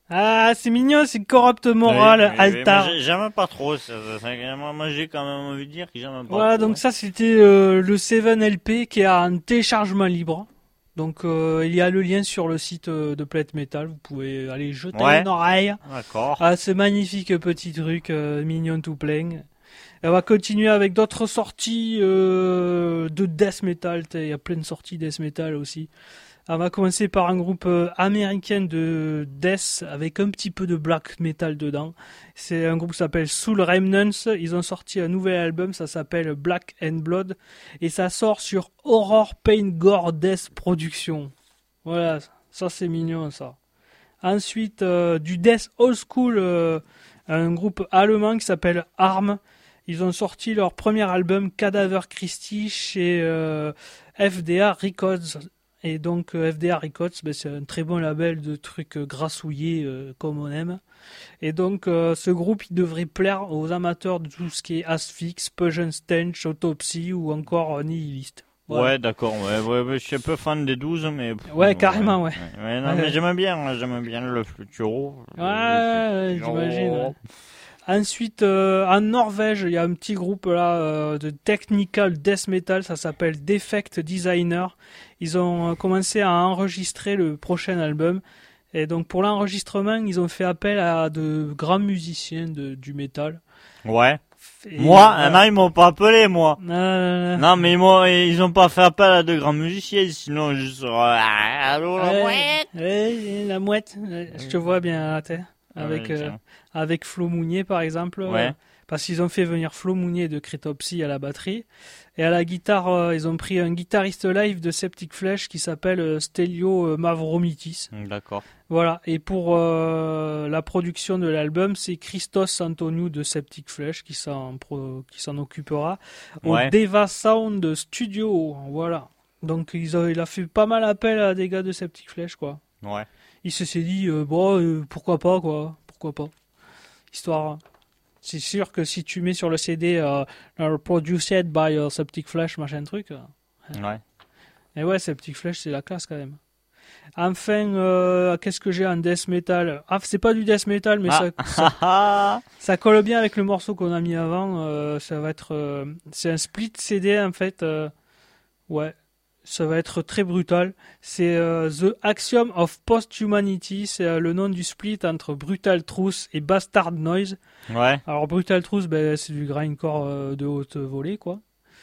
Ah, c'est mignon, c'est Corrupt Moral, Oui, oui, oui, Altar. mais j'ai- J'aime pas trop. Ça, ça, ça- moi, moi, j'ai quand même envie de dire que j'aime pas Voilà, trop. donc ça c'était euh, le sept L P qui est en téléchargement libre. Donc euh, il y a le lien sur le site euh, de Planète Metal, vous pouvez aller jeter Ouais. une oreille D'accord. à ce magnifique petit truc euh, mignon tout plein. Et on va continuer avec d'autres sorties euh, de death metal, il y a plein de sorties death metal aussi. On va commencer par un groupe euh, américain de death avec un petit peu de black metal dedans. C'est un groupe qui s'appelle Soul Remnants. Ils ont sorti un nouvel album, ça s'appelle Black and Blood. Et ça sort sur Horror Pain Gore Death Production. Voilà, ça c'est mignon ça. Ensuite, euh, du death old school, euh, un groupe allemand qui s'appelle Arm. Ils ont sorti leur premier album Cadaver Christi chez euh, F D A Records. Et donc euh, F D A Records, ben, c'est un très bon label de trucs euh, grassouillés euh, comme on aime. Et donc euh, ce groupe il devrait plaire aux amateurs de tout ce qui est Asphyx, Pusion Stench, Autopsy ou encore euh, Nihilist. Voilà. Ouais, d'accord. Ouais, ouais, ouais, je suis un peu fan des douze, mais. Ouais, carrément, ouais. Ouais, ouais, non, Ouais. mais j'aime bien, j'aime bien le Futuro. Ouais, ouais, j'imagine. Ouais. Ensuite, euh, en Norvège, il y a un petit groupe là euh, de technical death metal, ça s'appelle Defect Designer. Ils ont euh, commencé à enregistrer le prochain album. Et donc pour l'enregistrement, ils ont fait appel à de grands musiciens de, du métal. Ouais. Et, Moi, euh, non, ils m'ont pas appelé, moi. euh, Non, mais ils m'ont, ils ont pas fait appel à de grands musiciens, sinon je serais, ah, allô, la ouais, mouette. ouais, la mouette, ouais, je te vois bien à la tête. Avec, Ouais, euh, tiens. avec Flo Mounier par exemple. Ouais. euh, parce qu'ils ont fait venir Flo Mounier de Cretopsy à la batterie. Et à la guitare, euh, ils ont pris un guitariste live de Septic Flesh qui s'appelle euh, Stelio euh, Mavromitis. D'accord. Voilà. Et pour euh, la production de l'album, c'est Christos Antoniou de Septic Flesh qui s'en, pro- qui s'en occupera. Au Ouais. Deva Sound Studio. Voilà. Donc ils ont, il a fait pas mal appel à des gars de Septic Flesh, quoi. Ouais. Il se s'est dit, euh, bon, euh, pourquoi pas, quoi. Pourquoi pas. Histoire. C'est sûr que si tu mets sur le C D euh, euh, Produced by euh, Septic Flesh, machin truc. euh, Ouais. Et ouais, Septic Flesh, c'est la classe quand même. Enfin, euh, qu'est-ce que j'ai en death metal? Ah, c'est pas du death metal, mais Ah. ça, ça, Ah, ça colle bien avec le morceau qu'on a mis avant. euh, ça va être. euh, c'est un split C D en fait. euh, ouais. Ça va être très brutal. C'est euh, The Axiom of Post-Humanity. C'est euh, le nom du split entre Brutal Truth et Bastard Noise. ouais. Alors Brutal Truth, ben, c'est du grindcore euh, de haute volée, quoi.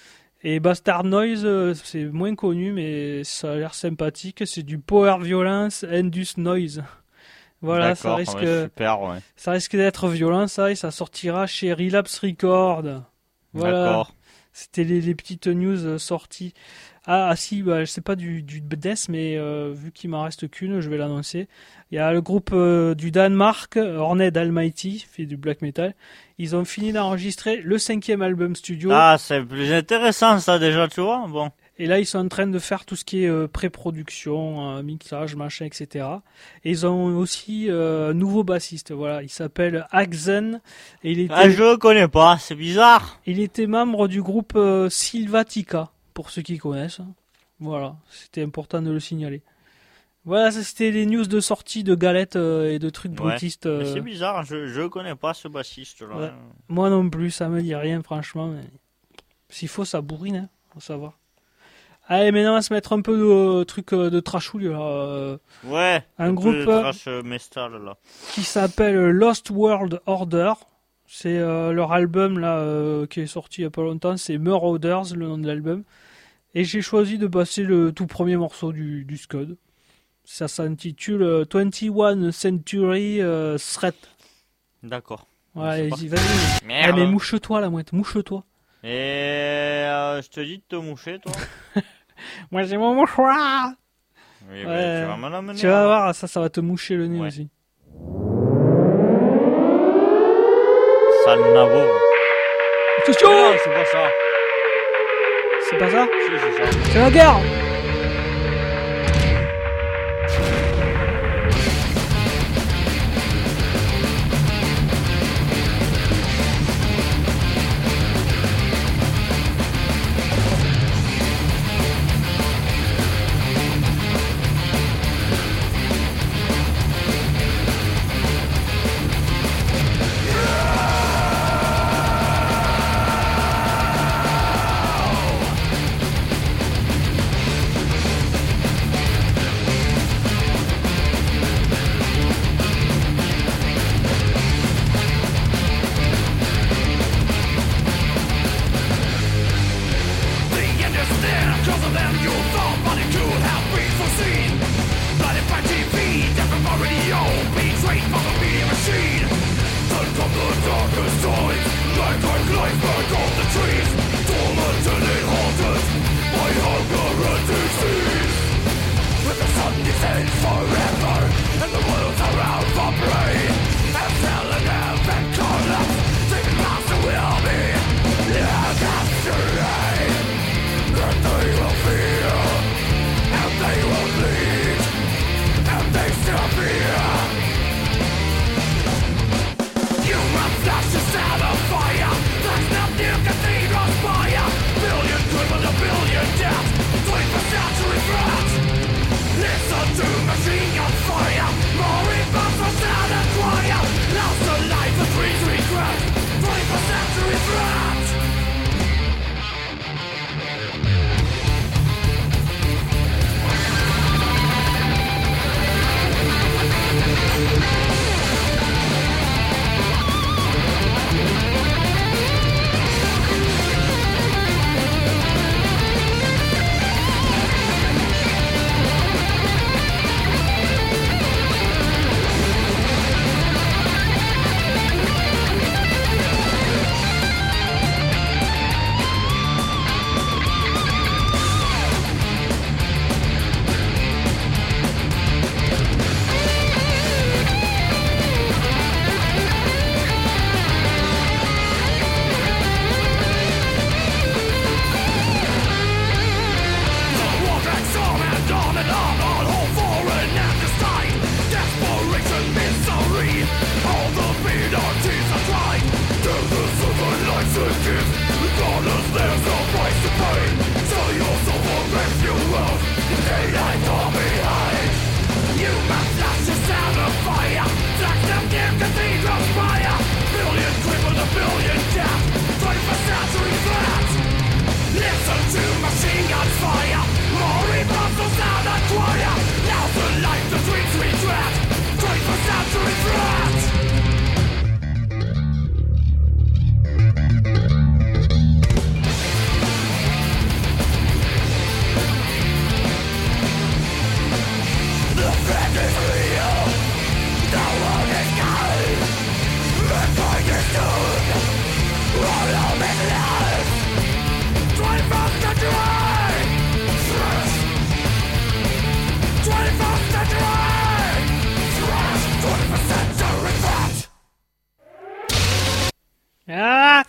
Et Bastard Noise, euh, c'est moins connu, mais ça a l'air sympathique. C'est du Power Violence Induced Noise. Voilà, ça D'accord, risque, ouais, super, ouais. ça risque d'être violent, ça, et ça sortira chez Relapse Records. Voilà. D'accord. C'était les, les petites news euh, sorties. Ah, ah si, bah, je sais pas du, du death, mais euh, vu qu'il m'en reste qu'une, je vais l'annoncer. Il y a le groupe euh, du Danemark, Horned Almighty, fait du black metal. Ils ont fini d'enregistrer le cinquième album studio. Ah, c'est plus intéressant, ça, déjà, tu vois. Bon. Et là, ils sont en train de faire tout ce qui est euh, pré-production, euh, mixage, machin, et cetera. Et ils ont aussi euh, un nouveau bassiste. Voilà, il s'appelle Axen. Et il était, Ah, je le connais pas, c'est bizarre. il était membre du groupe euh, Sylvatica, pour ceux qui connaissent. Voilà, c'était important de le signaler. Voilà, ça, c'était les news de sortie de galettes euh, et de trucs Ouais. brutistes. Mais euh. c'est bizarre, je, je connais pas ce bassiste-là. Ouais. Moi non plus, ça me dit rien, franchement. Mais... s'il faut, ça bourrine, hein, faut savoir. Allez, maintenant, on va se mettre un peu de euh, trucs euh, de trashouille, là. euh, Ouais. Un peu groupe, de euh, trash euh, mestal, là. qui s'appelle Lost World Order. C'est euh, leur album là euh, qui est sorti il y a pas longtemps, c'est Marauders, le nom de l'album. Et j'ai choisi de passer le tout premier morceau du, du Scud. Ça s'intitule euh, vingt-et-une Century euh, Threat. D'accord. Voilà, C'est vas-y, vas-y. Eh, Merde. mais mouche-toi la mouette, mouche-toi. Et euh, je te dis de te moucher, toi. Moi j'ai mon mouchoir. Oui, Ouais. ben, tu vas me l'amener. Tu vas alors. voir, ça, ça va te moucher le nez Ouais. aussi. Sale nabo. Attention, Non, c'est pas ça. c'est pas ça, Si, c'est ça. c'est la guerre.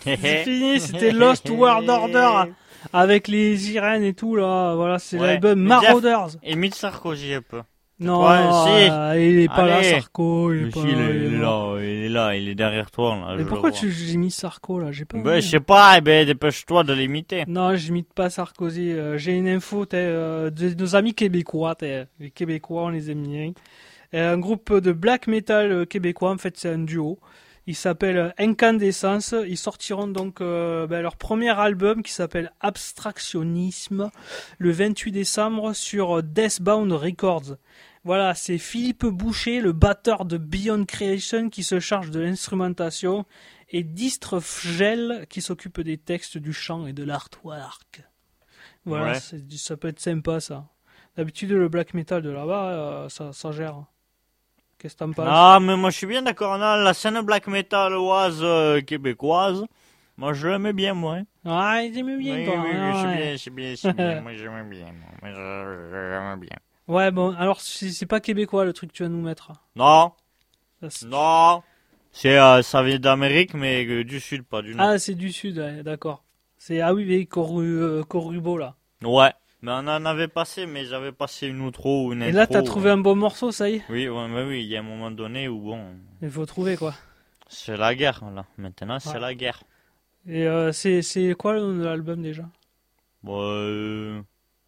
C'est fini, c'était Lost World Order avec les Irènes et tout là. Voilà, c'est Ouais. l'album Mais Jeff- Marauders. Imite Sarkozy un peu. Non, Ouais, si. euh, il est pas là, Allez. Sarko. Il est Mais pas si, il là, est, il est il est mort. là, il est là, il est derrière toi. Là, Mais je pourquoi le vois. tu j'ai mis Sarko là? J'ai pas. Ben, envie. je sais pas, eh ben, dépêche-toi de l'imiter. Non, je m'imite pas Sarkozy. Euh, j'ai une info t'es, euh, de nos amis québécois. T'es, les Québécois, on les aime bien. Euh, un groupe de black metal euh, québécois, en fait, c'est un duo. Il s'appelle euh, Incandescence. Ils sortiront donc euh, ben, leur premier album qui s'appelle Abstractionisme le vingt-huit décembre sur euh, Deathbound Records. Voilà, c'est Philippe Boucher, le batteur de Beyond Creation, qui se charge de l'instrumentation, et Distre Fgel qui s'occupe des textes, du chant et de l'artwork. Voilà, Ouais. c'est- ça peut être sympa ça. D'habitude, le black metal de là-bas, euh, ça, ça gère. Qu'est-ce que t'en penses? Ah, mais moi je suis bien d'accord. Non, la scène black metaloise euh, québécoise, moi je l'aimais bien, moi. hein. Ah, j'aime bien Oui, toi. oui, oui, ah, je suis ouais. bien, je suis bien, je suis bien. Moi j'aimais bien, moi. Moi, je- j'aimais bien. Ouais, bon, alors c'est c'est pas québécois le truc que tu vas nous mettre. Non, Ça, c'est- non. C'est, euh, ça vient d'Amérique, mais euh, du sud, pas du nord. Ah, c'est du sud, ouais, d'accord. C'est ah oui, mais Coru, euh, Corubo là. Ouais, mais on en avait passé, mais j'avais passé une outro ou une Et là, intro, t'as trouvé ouais. un bon morceau, ça y est. Oui, ouais, mais oui, il y a un moment donné où bon, Il faut trouver quoi. c'est la guerre là. Maintenant, c'est Ouais. la guerre. Et euh, c'est c'est quoi le nom de l'album déjà? Bon, euh...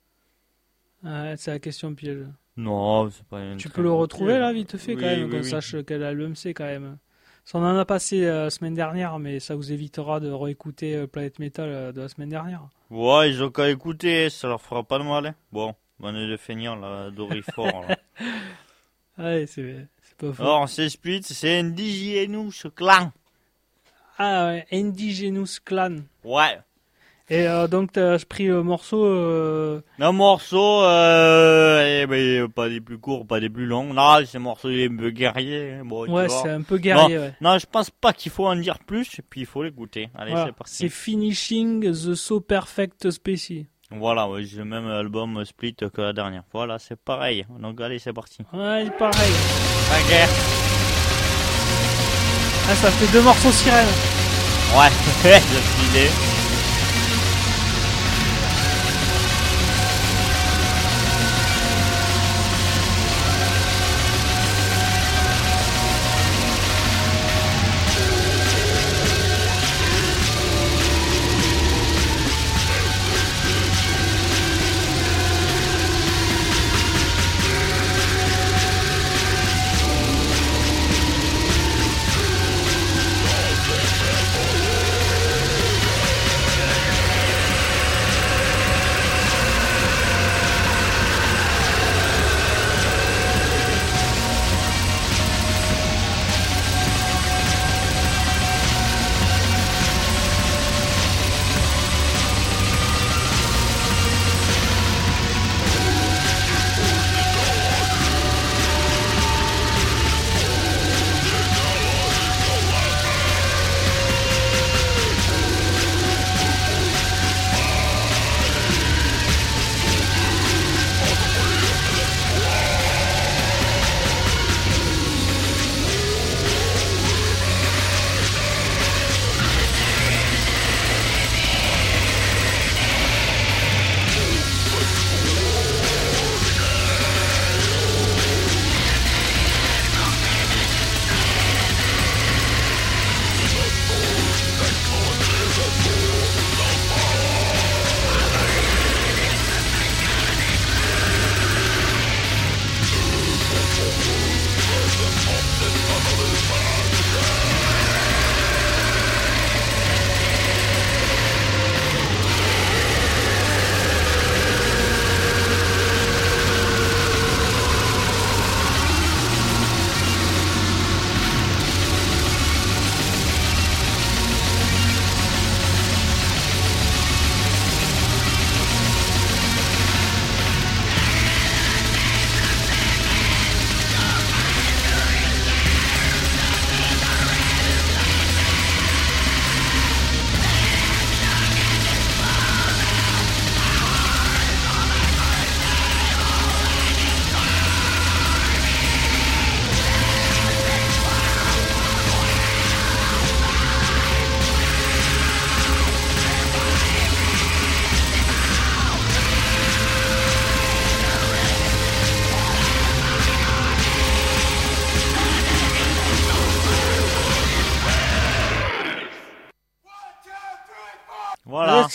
Ouais, c'est la question piège. non, c'est pas. Une Tu très peux le bonne retrouver pièce. là, vite fait, quand Oui, même, oui, qu'on oui. sache quel album c'est quand même. Ça, on en a passé euh, la semaine dernière, mais ça vous évitera de réécouter euh, Planet Metal euh, de la semaine dernière. Ouais, ils ont qu'à écouter, ça leur fera pas de mal. hein. Bon, on est de feignants là, d'Orifort. là. Ouais, c'est c'est pas faux. Alors, c'est Split, c'est Indigenous Clan. Ah ouais, Indigenous Clan. Ouais. Et euh, donc t'as pris le morceau. Euh... Un morceau, euh, eh ben, pas des plus courts, pas des plus longs. Non, ce morceau il est un peu guerrier. hein. Bon, tu Ouais, vois. c'est un peu guerrier. Ouais. Non, je pense pas qu'il faut en dire plus, et puis il faut l'écouter. Allez, Voilà. c'est parti. C'est Finishing the So Perfect Specie. Voilà, ouais, j'ai le même album Split que la dernière. Voilà, c'est pareil. Donc allez, c'est parti. Ouais, c'est pareil. La guerre. Ah, ça fait deux morceaux sirène. Ouais, j'ai filé.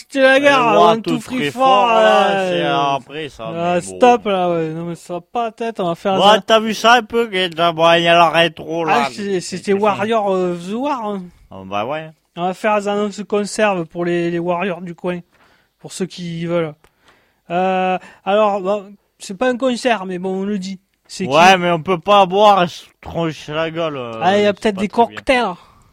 c'était la guerre, Ouais, one, tout two, de three, très four, fort, là, euh, c'est après ça. ah, mais bon. stop, là, ouais. Non, mais ça va pas la tête, on va faire Ouais, ça. t'as vu ça un peu, que t'as- bon, il y a la rétro, là. Ah, c'était c'était Warrior euh, The War, hein. Ah, bah ouais. On va faire des annonces de conserve pour les, les Warriors du coin. Pour ceux qui veulent. Euh, alors, bon, c'est pas un concert, mais bon, on le dit. C'est Ouais, qui... mais on peut pas boire et se troncher la gueule. euh, Ah, il y a c'est peut-être pas des très bien. cocktails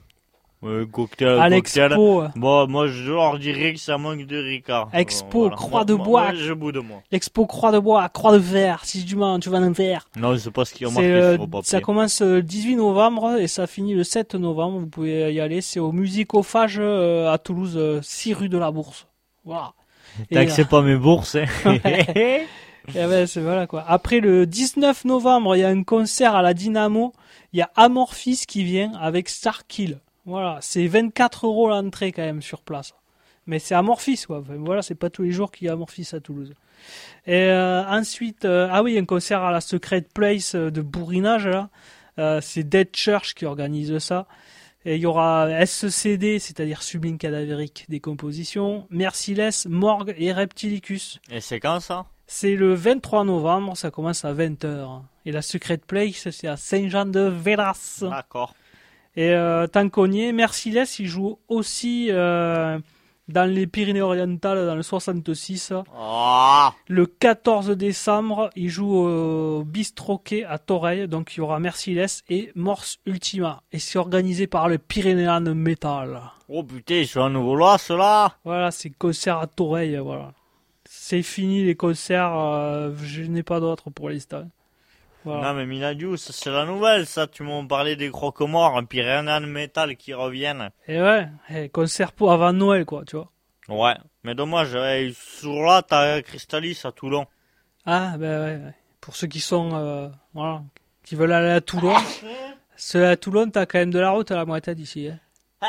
Ouais, cocktail, à cocktail. l'expo. Bon, moi, je leur dirais que ça manque de Ricard. Expo, Voilà. Croix Moi- de moi- Bois. moi, je boude, moi. L'expo Croix de Bois, Croix de Verre. Si tu mens, tu vas en verre. Non, c'est pas ce qui a C'est, marqué euh, sur le papier. ça commence le dix-huit novembre et ça finit le sept novembre. Vous pouvez y aller. C'est au Musicophage euh, à Toulouse, euh, six rue de la Bourse. Voilà. Et, T'as que c'est pas mes bourses, hein. et ouais, c'est voilà quoi. Après le dix-neuf novembre, il y a un concert à la Dynamo. Il y a Amorphis qui vient avec Starkill. Voilà, c'est vingt-quatre euros l'entrée quand même sur place. Mais c'est Amorphis quoi. Enfin, voilà, c'est pas tous les jours qu'il y a Amorphis à Toulouse. Et euh, ensuite, euh, ah oui, il y a un concert à la Secret Place euh, de bourrinage là. Euh, c'est Dead Church qui organise ça. Et il y aura S C D, c'est-à-dire Sublime Cadavérique Décomposition, Merciless, Morgue et Reptilicus. Et c'est quand ça? C'est le vingt-trois novembre, ça commence à vingt heures. Et la Secret Place, c'est à Saint-Jean-de-Vélas. D'accord. Et euh, tant qu'on y est, Merciless, il joue aussi euh, dans les Pyrénées-Orientales, dans le soixante-six. Oh. Le quatorze décembre, il joue au Bistroquet à Toreil, donc il y aura Merciless et Morse Ultima. Et c'est organisé par le Pyrénéan Metal. Oh putain, ils sont à nouveau là, ceux-là. Voilà, c'est concert à Toreil, voilà. C'est fini les concerts, euh, je n'ai pas d'autres pour l'instant. Voilà. Non mais Minadiou, ça c'est la nouvelle, ça. Tu m'en parlais des croque-morts, un Pyrénéan Metal qui reviennent. Et ouais, eh, concert pour avant Noël, quoi, tu vois. Ouais, mais dommage, eh, ce jour-là, t'as Crystalis à Toulon. Ah, ben ouais, ouais. Pour ceux qui sont, euh, voilà, qui veulent aller à Toulon, ceux à Toulon, t'as quand même de la route à la moitié d'ici. Hein.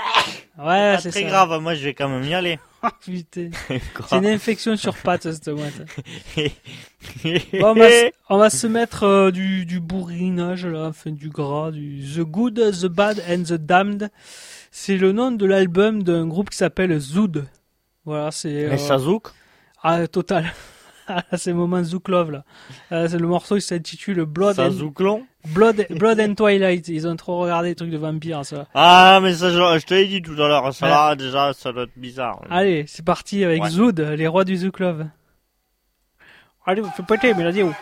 Ouais, Pas c'est très ça. grave, moi je vais quand même y aller. Ah, putain. Quoi. C'est une infection sur pattes, cette moite. Bon, on, va se, on va se mettre euh, du, du bourrinage, là, enfin du gras, du The Good, The Bad and The Damned. C'est le nom de l'album d'un groupe qui s'appelle Zoud. Voilà, c'est... Mais euh, ça zouk. Ah, total. Ah, c'est le moment Zouk Love, là. Euh, c'est le morceau qui s'intitule Blood Ça and, zouklon. Blood, Blood and Twilight. Ils ont trop regardé les trucs de vampires, ça. Ah, mais ça, je, je te l'ai dit tout à l'heure, ça Ouais. là, déjà, ça doit être bizarre. Allez, c'est parti avec Ouais. Zoud, les rois du Zouk Love. Allez, fais péter, mais la dit où?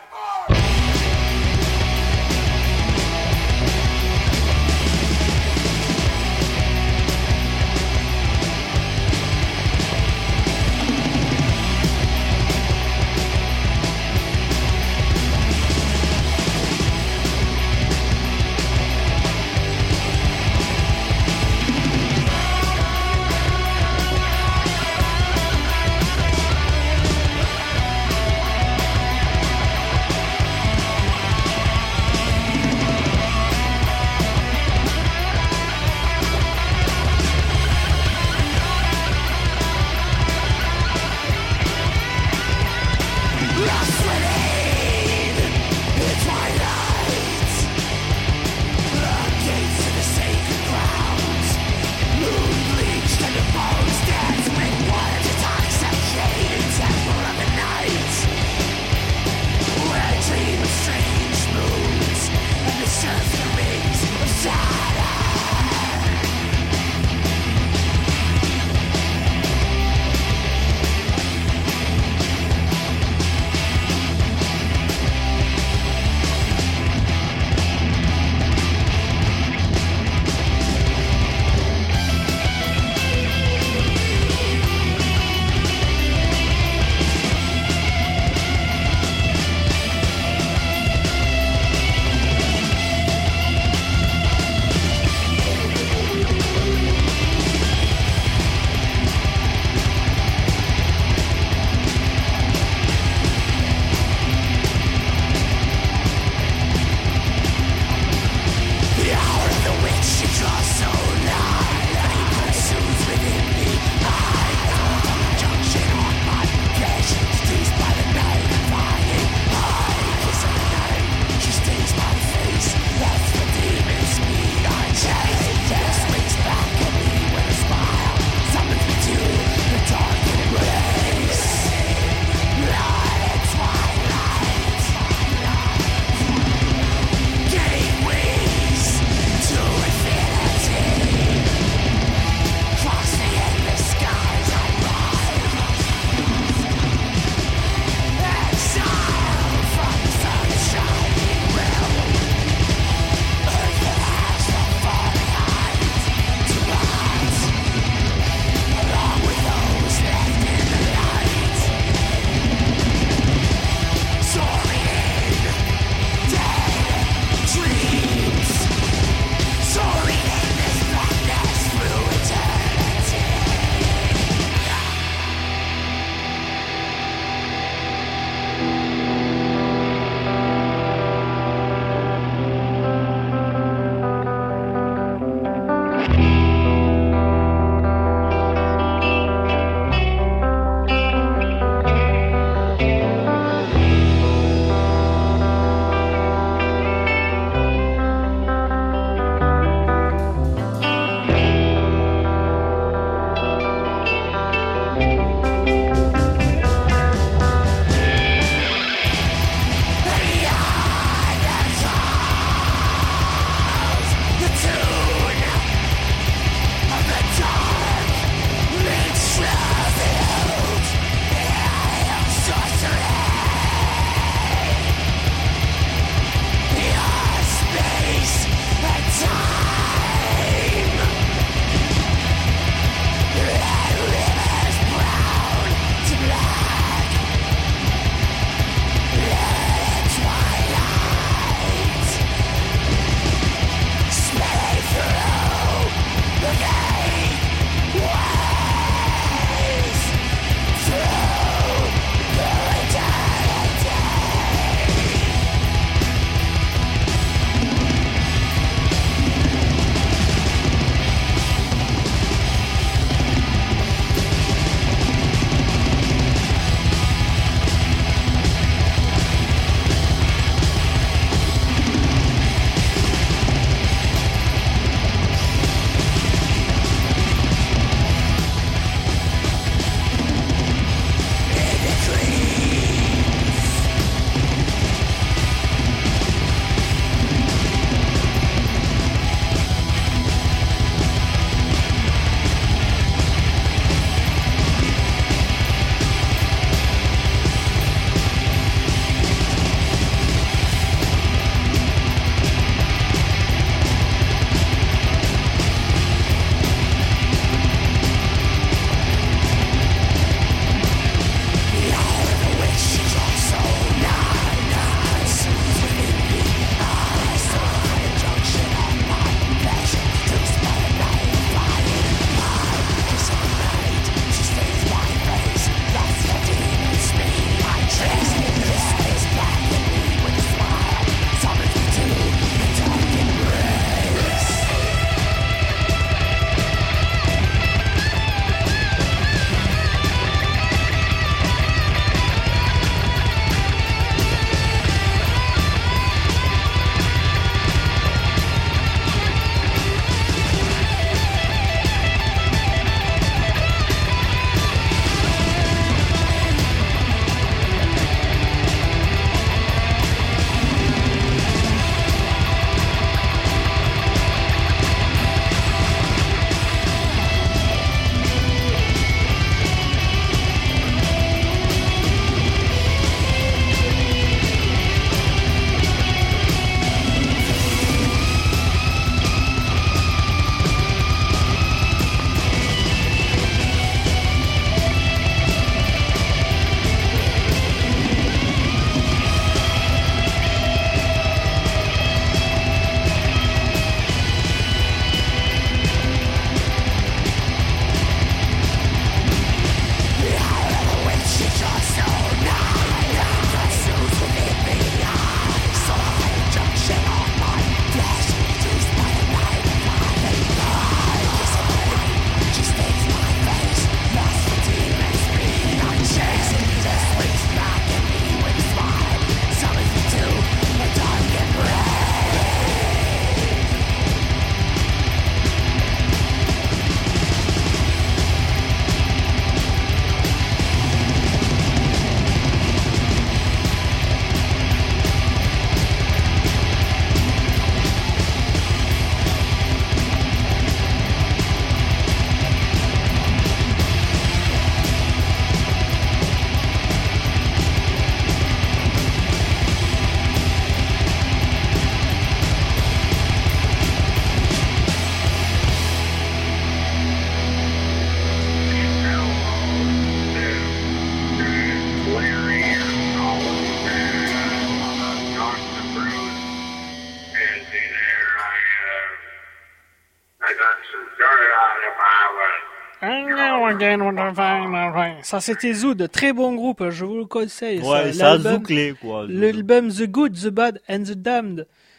Ça, c'était Zood, très bon groupe, je vous le conseille. Ouais, ça, ça a l'album- zouclé, quoi. L'album The Good, The Bad and The Damned.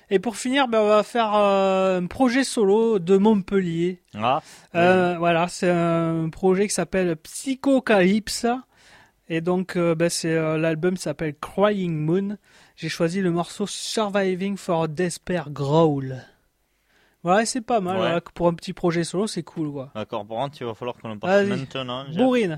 Et pour finir, ben, on va faire euh, un projet solo de Montpellier. Ah, Euh, voilà, c'est un projet qui s'appelle Psychocalypse. Et donc, euh, ben, c'est euh, l'album s'appelle Crying Moon. J'ai choisi le morceau Surviving for Despair Growl. Ouais, c'est pas mal. Ouais. Voilà, pour un petit projet solo, c'est cool, quoi. d'accord, par contre, il va falloir qu'on en passe Vas-y. maintenant. Jeff. Bourrine.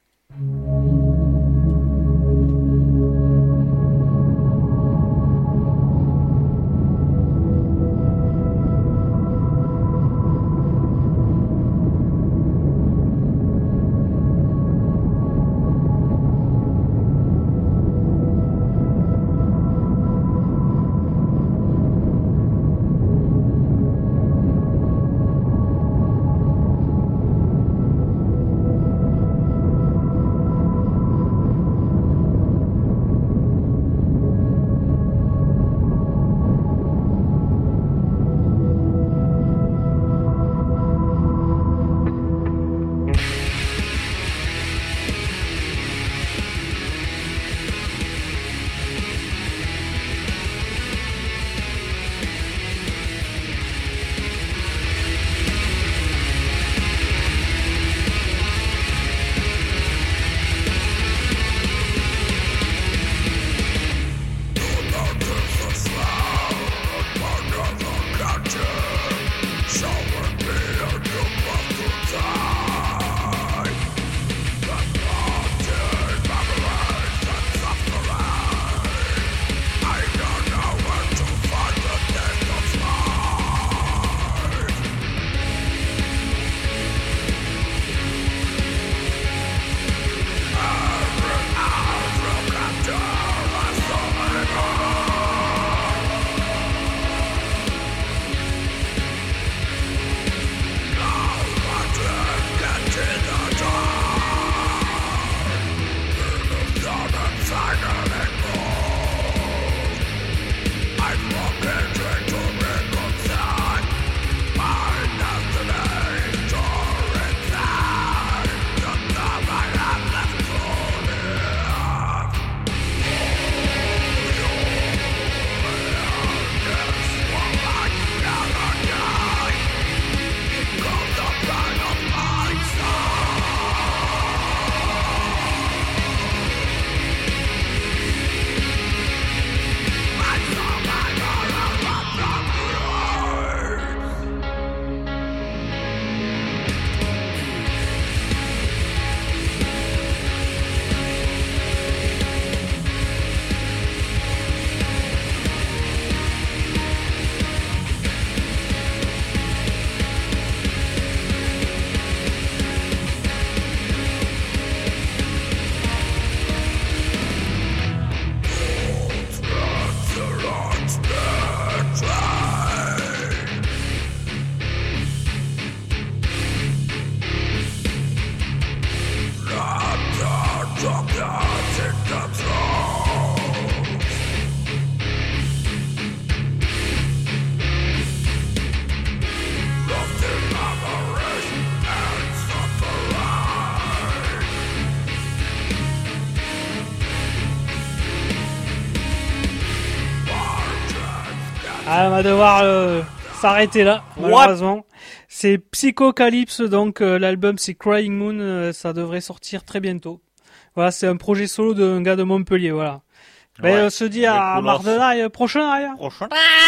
Ah, on va devoir euh, s'arrêter là, malheureusement. C'est Psychocalypse, donc euh, l'album c'est Crying Moon, euh, ça devrait sortir très bientôt. Voilà, c'est un projet solo d'un gars de Montpellier, voilà. Ouais, Ben, on se dit à cool, mardi prochain, Aria. Prochain.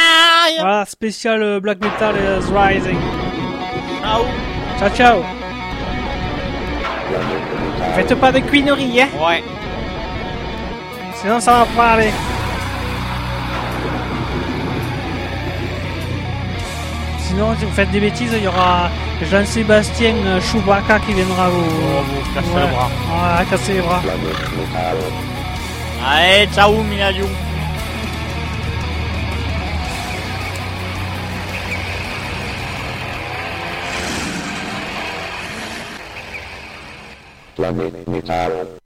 Voilà, spécial euh, Black Metal et The Rising. Ciao. Ciao, ciao. Faites pas de cuineries, hein. Ouais. Sinon ça va pas aller. Sinon, si vous faites des bêtises, il y aura Jean-Sébastien euh, Chewbacca qui viendra vous... Oh, vous casser Ouais. le bras. Voilà, casser les bras. Allez, ciao, Minadio. Planet Metal.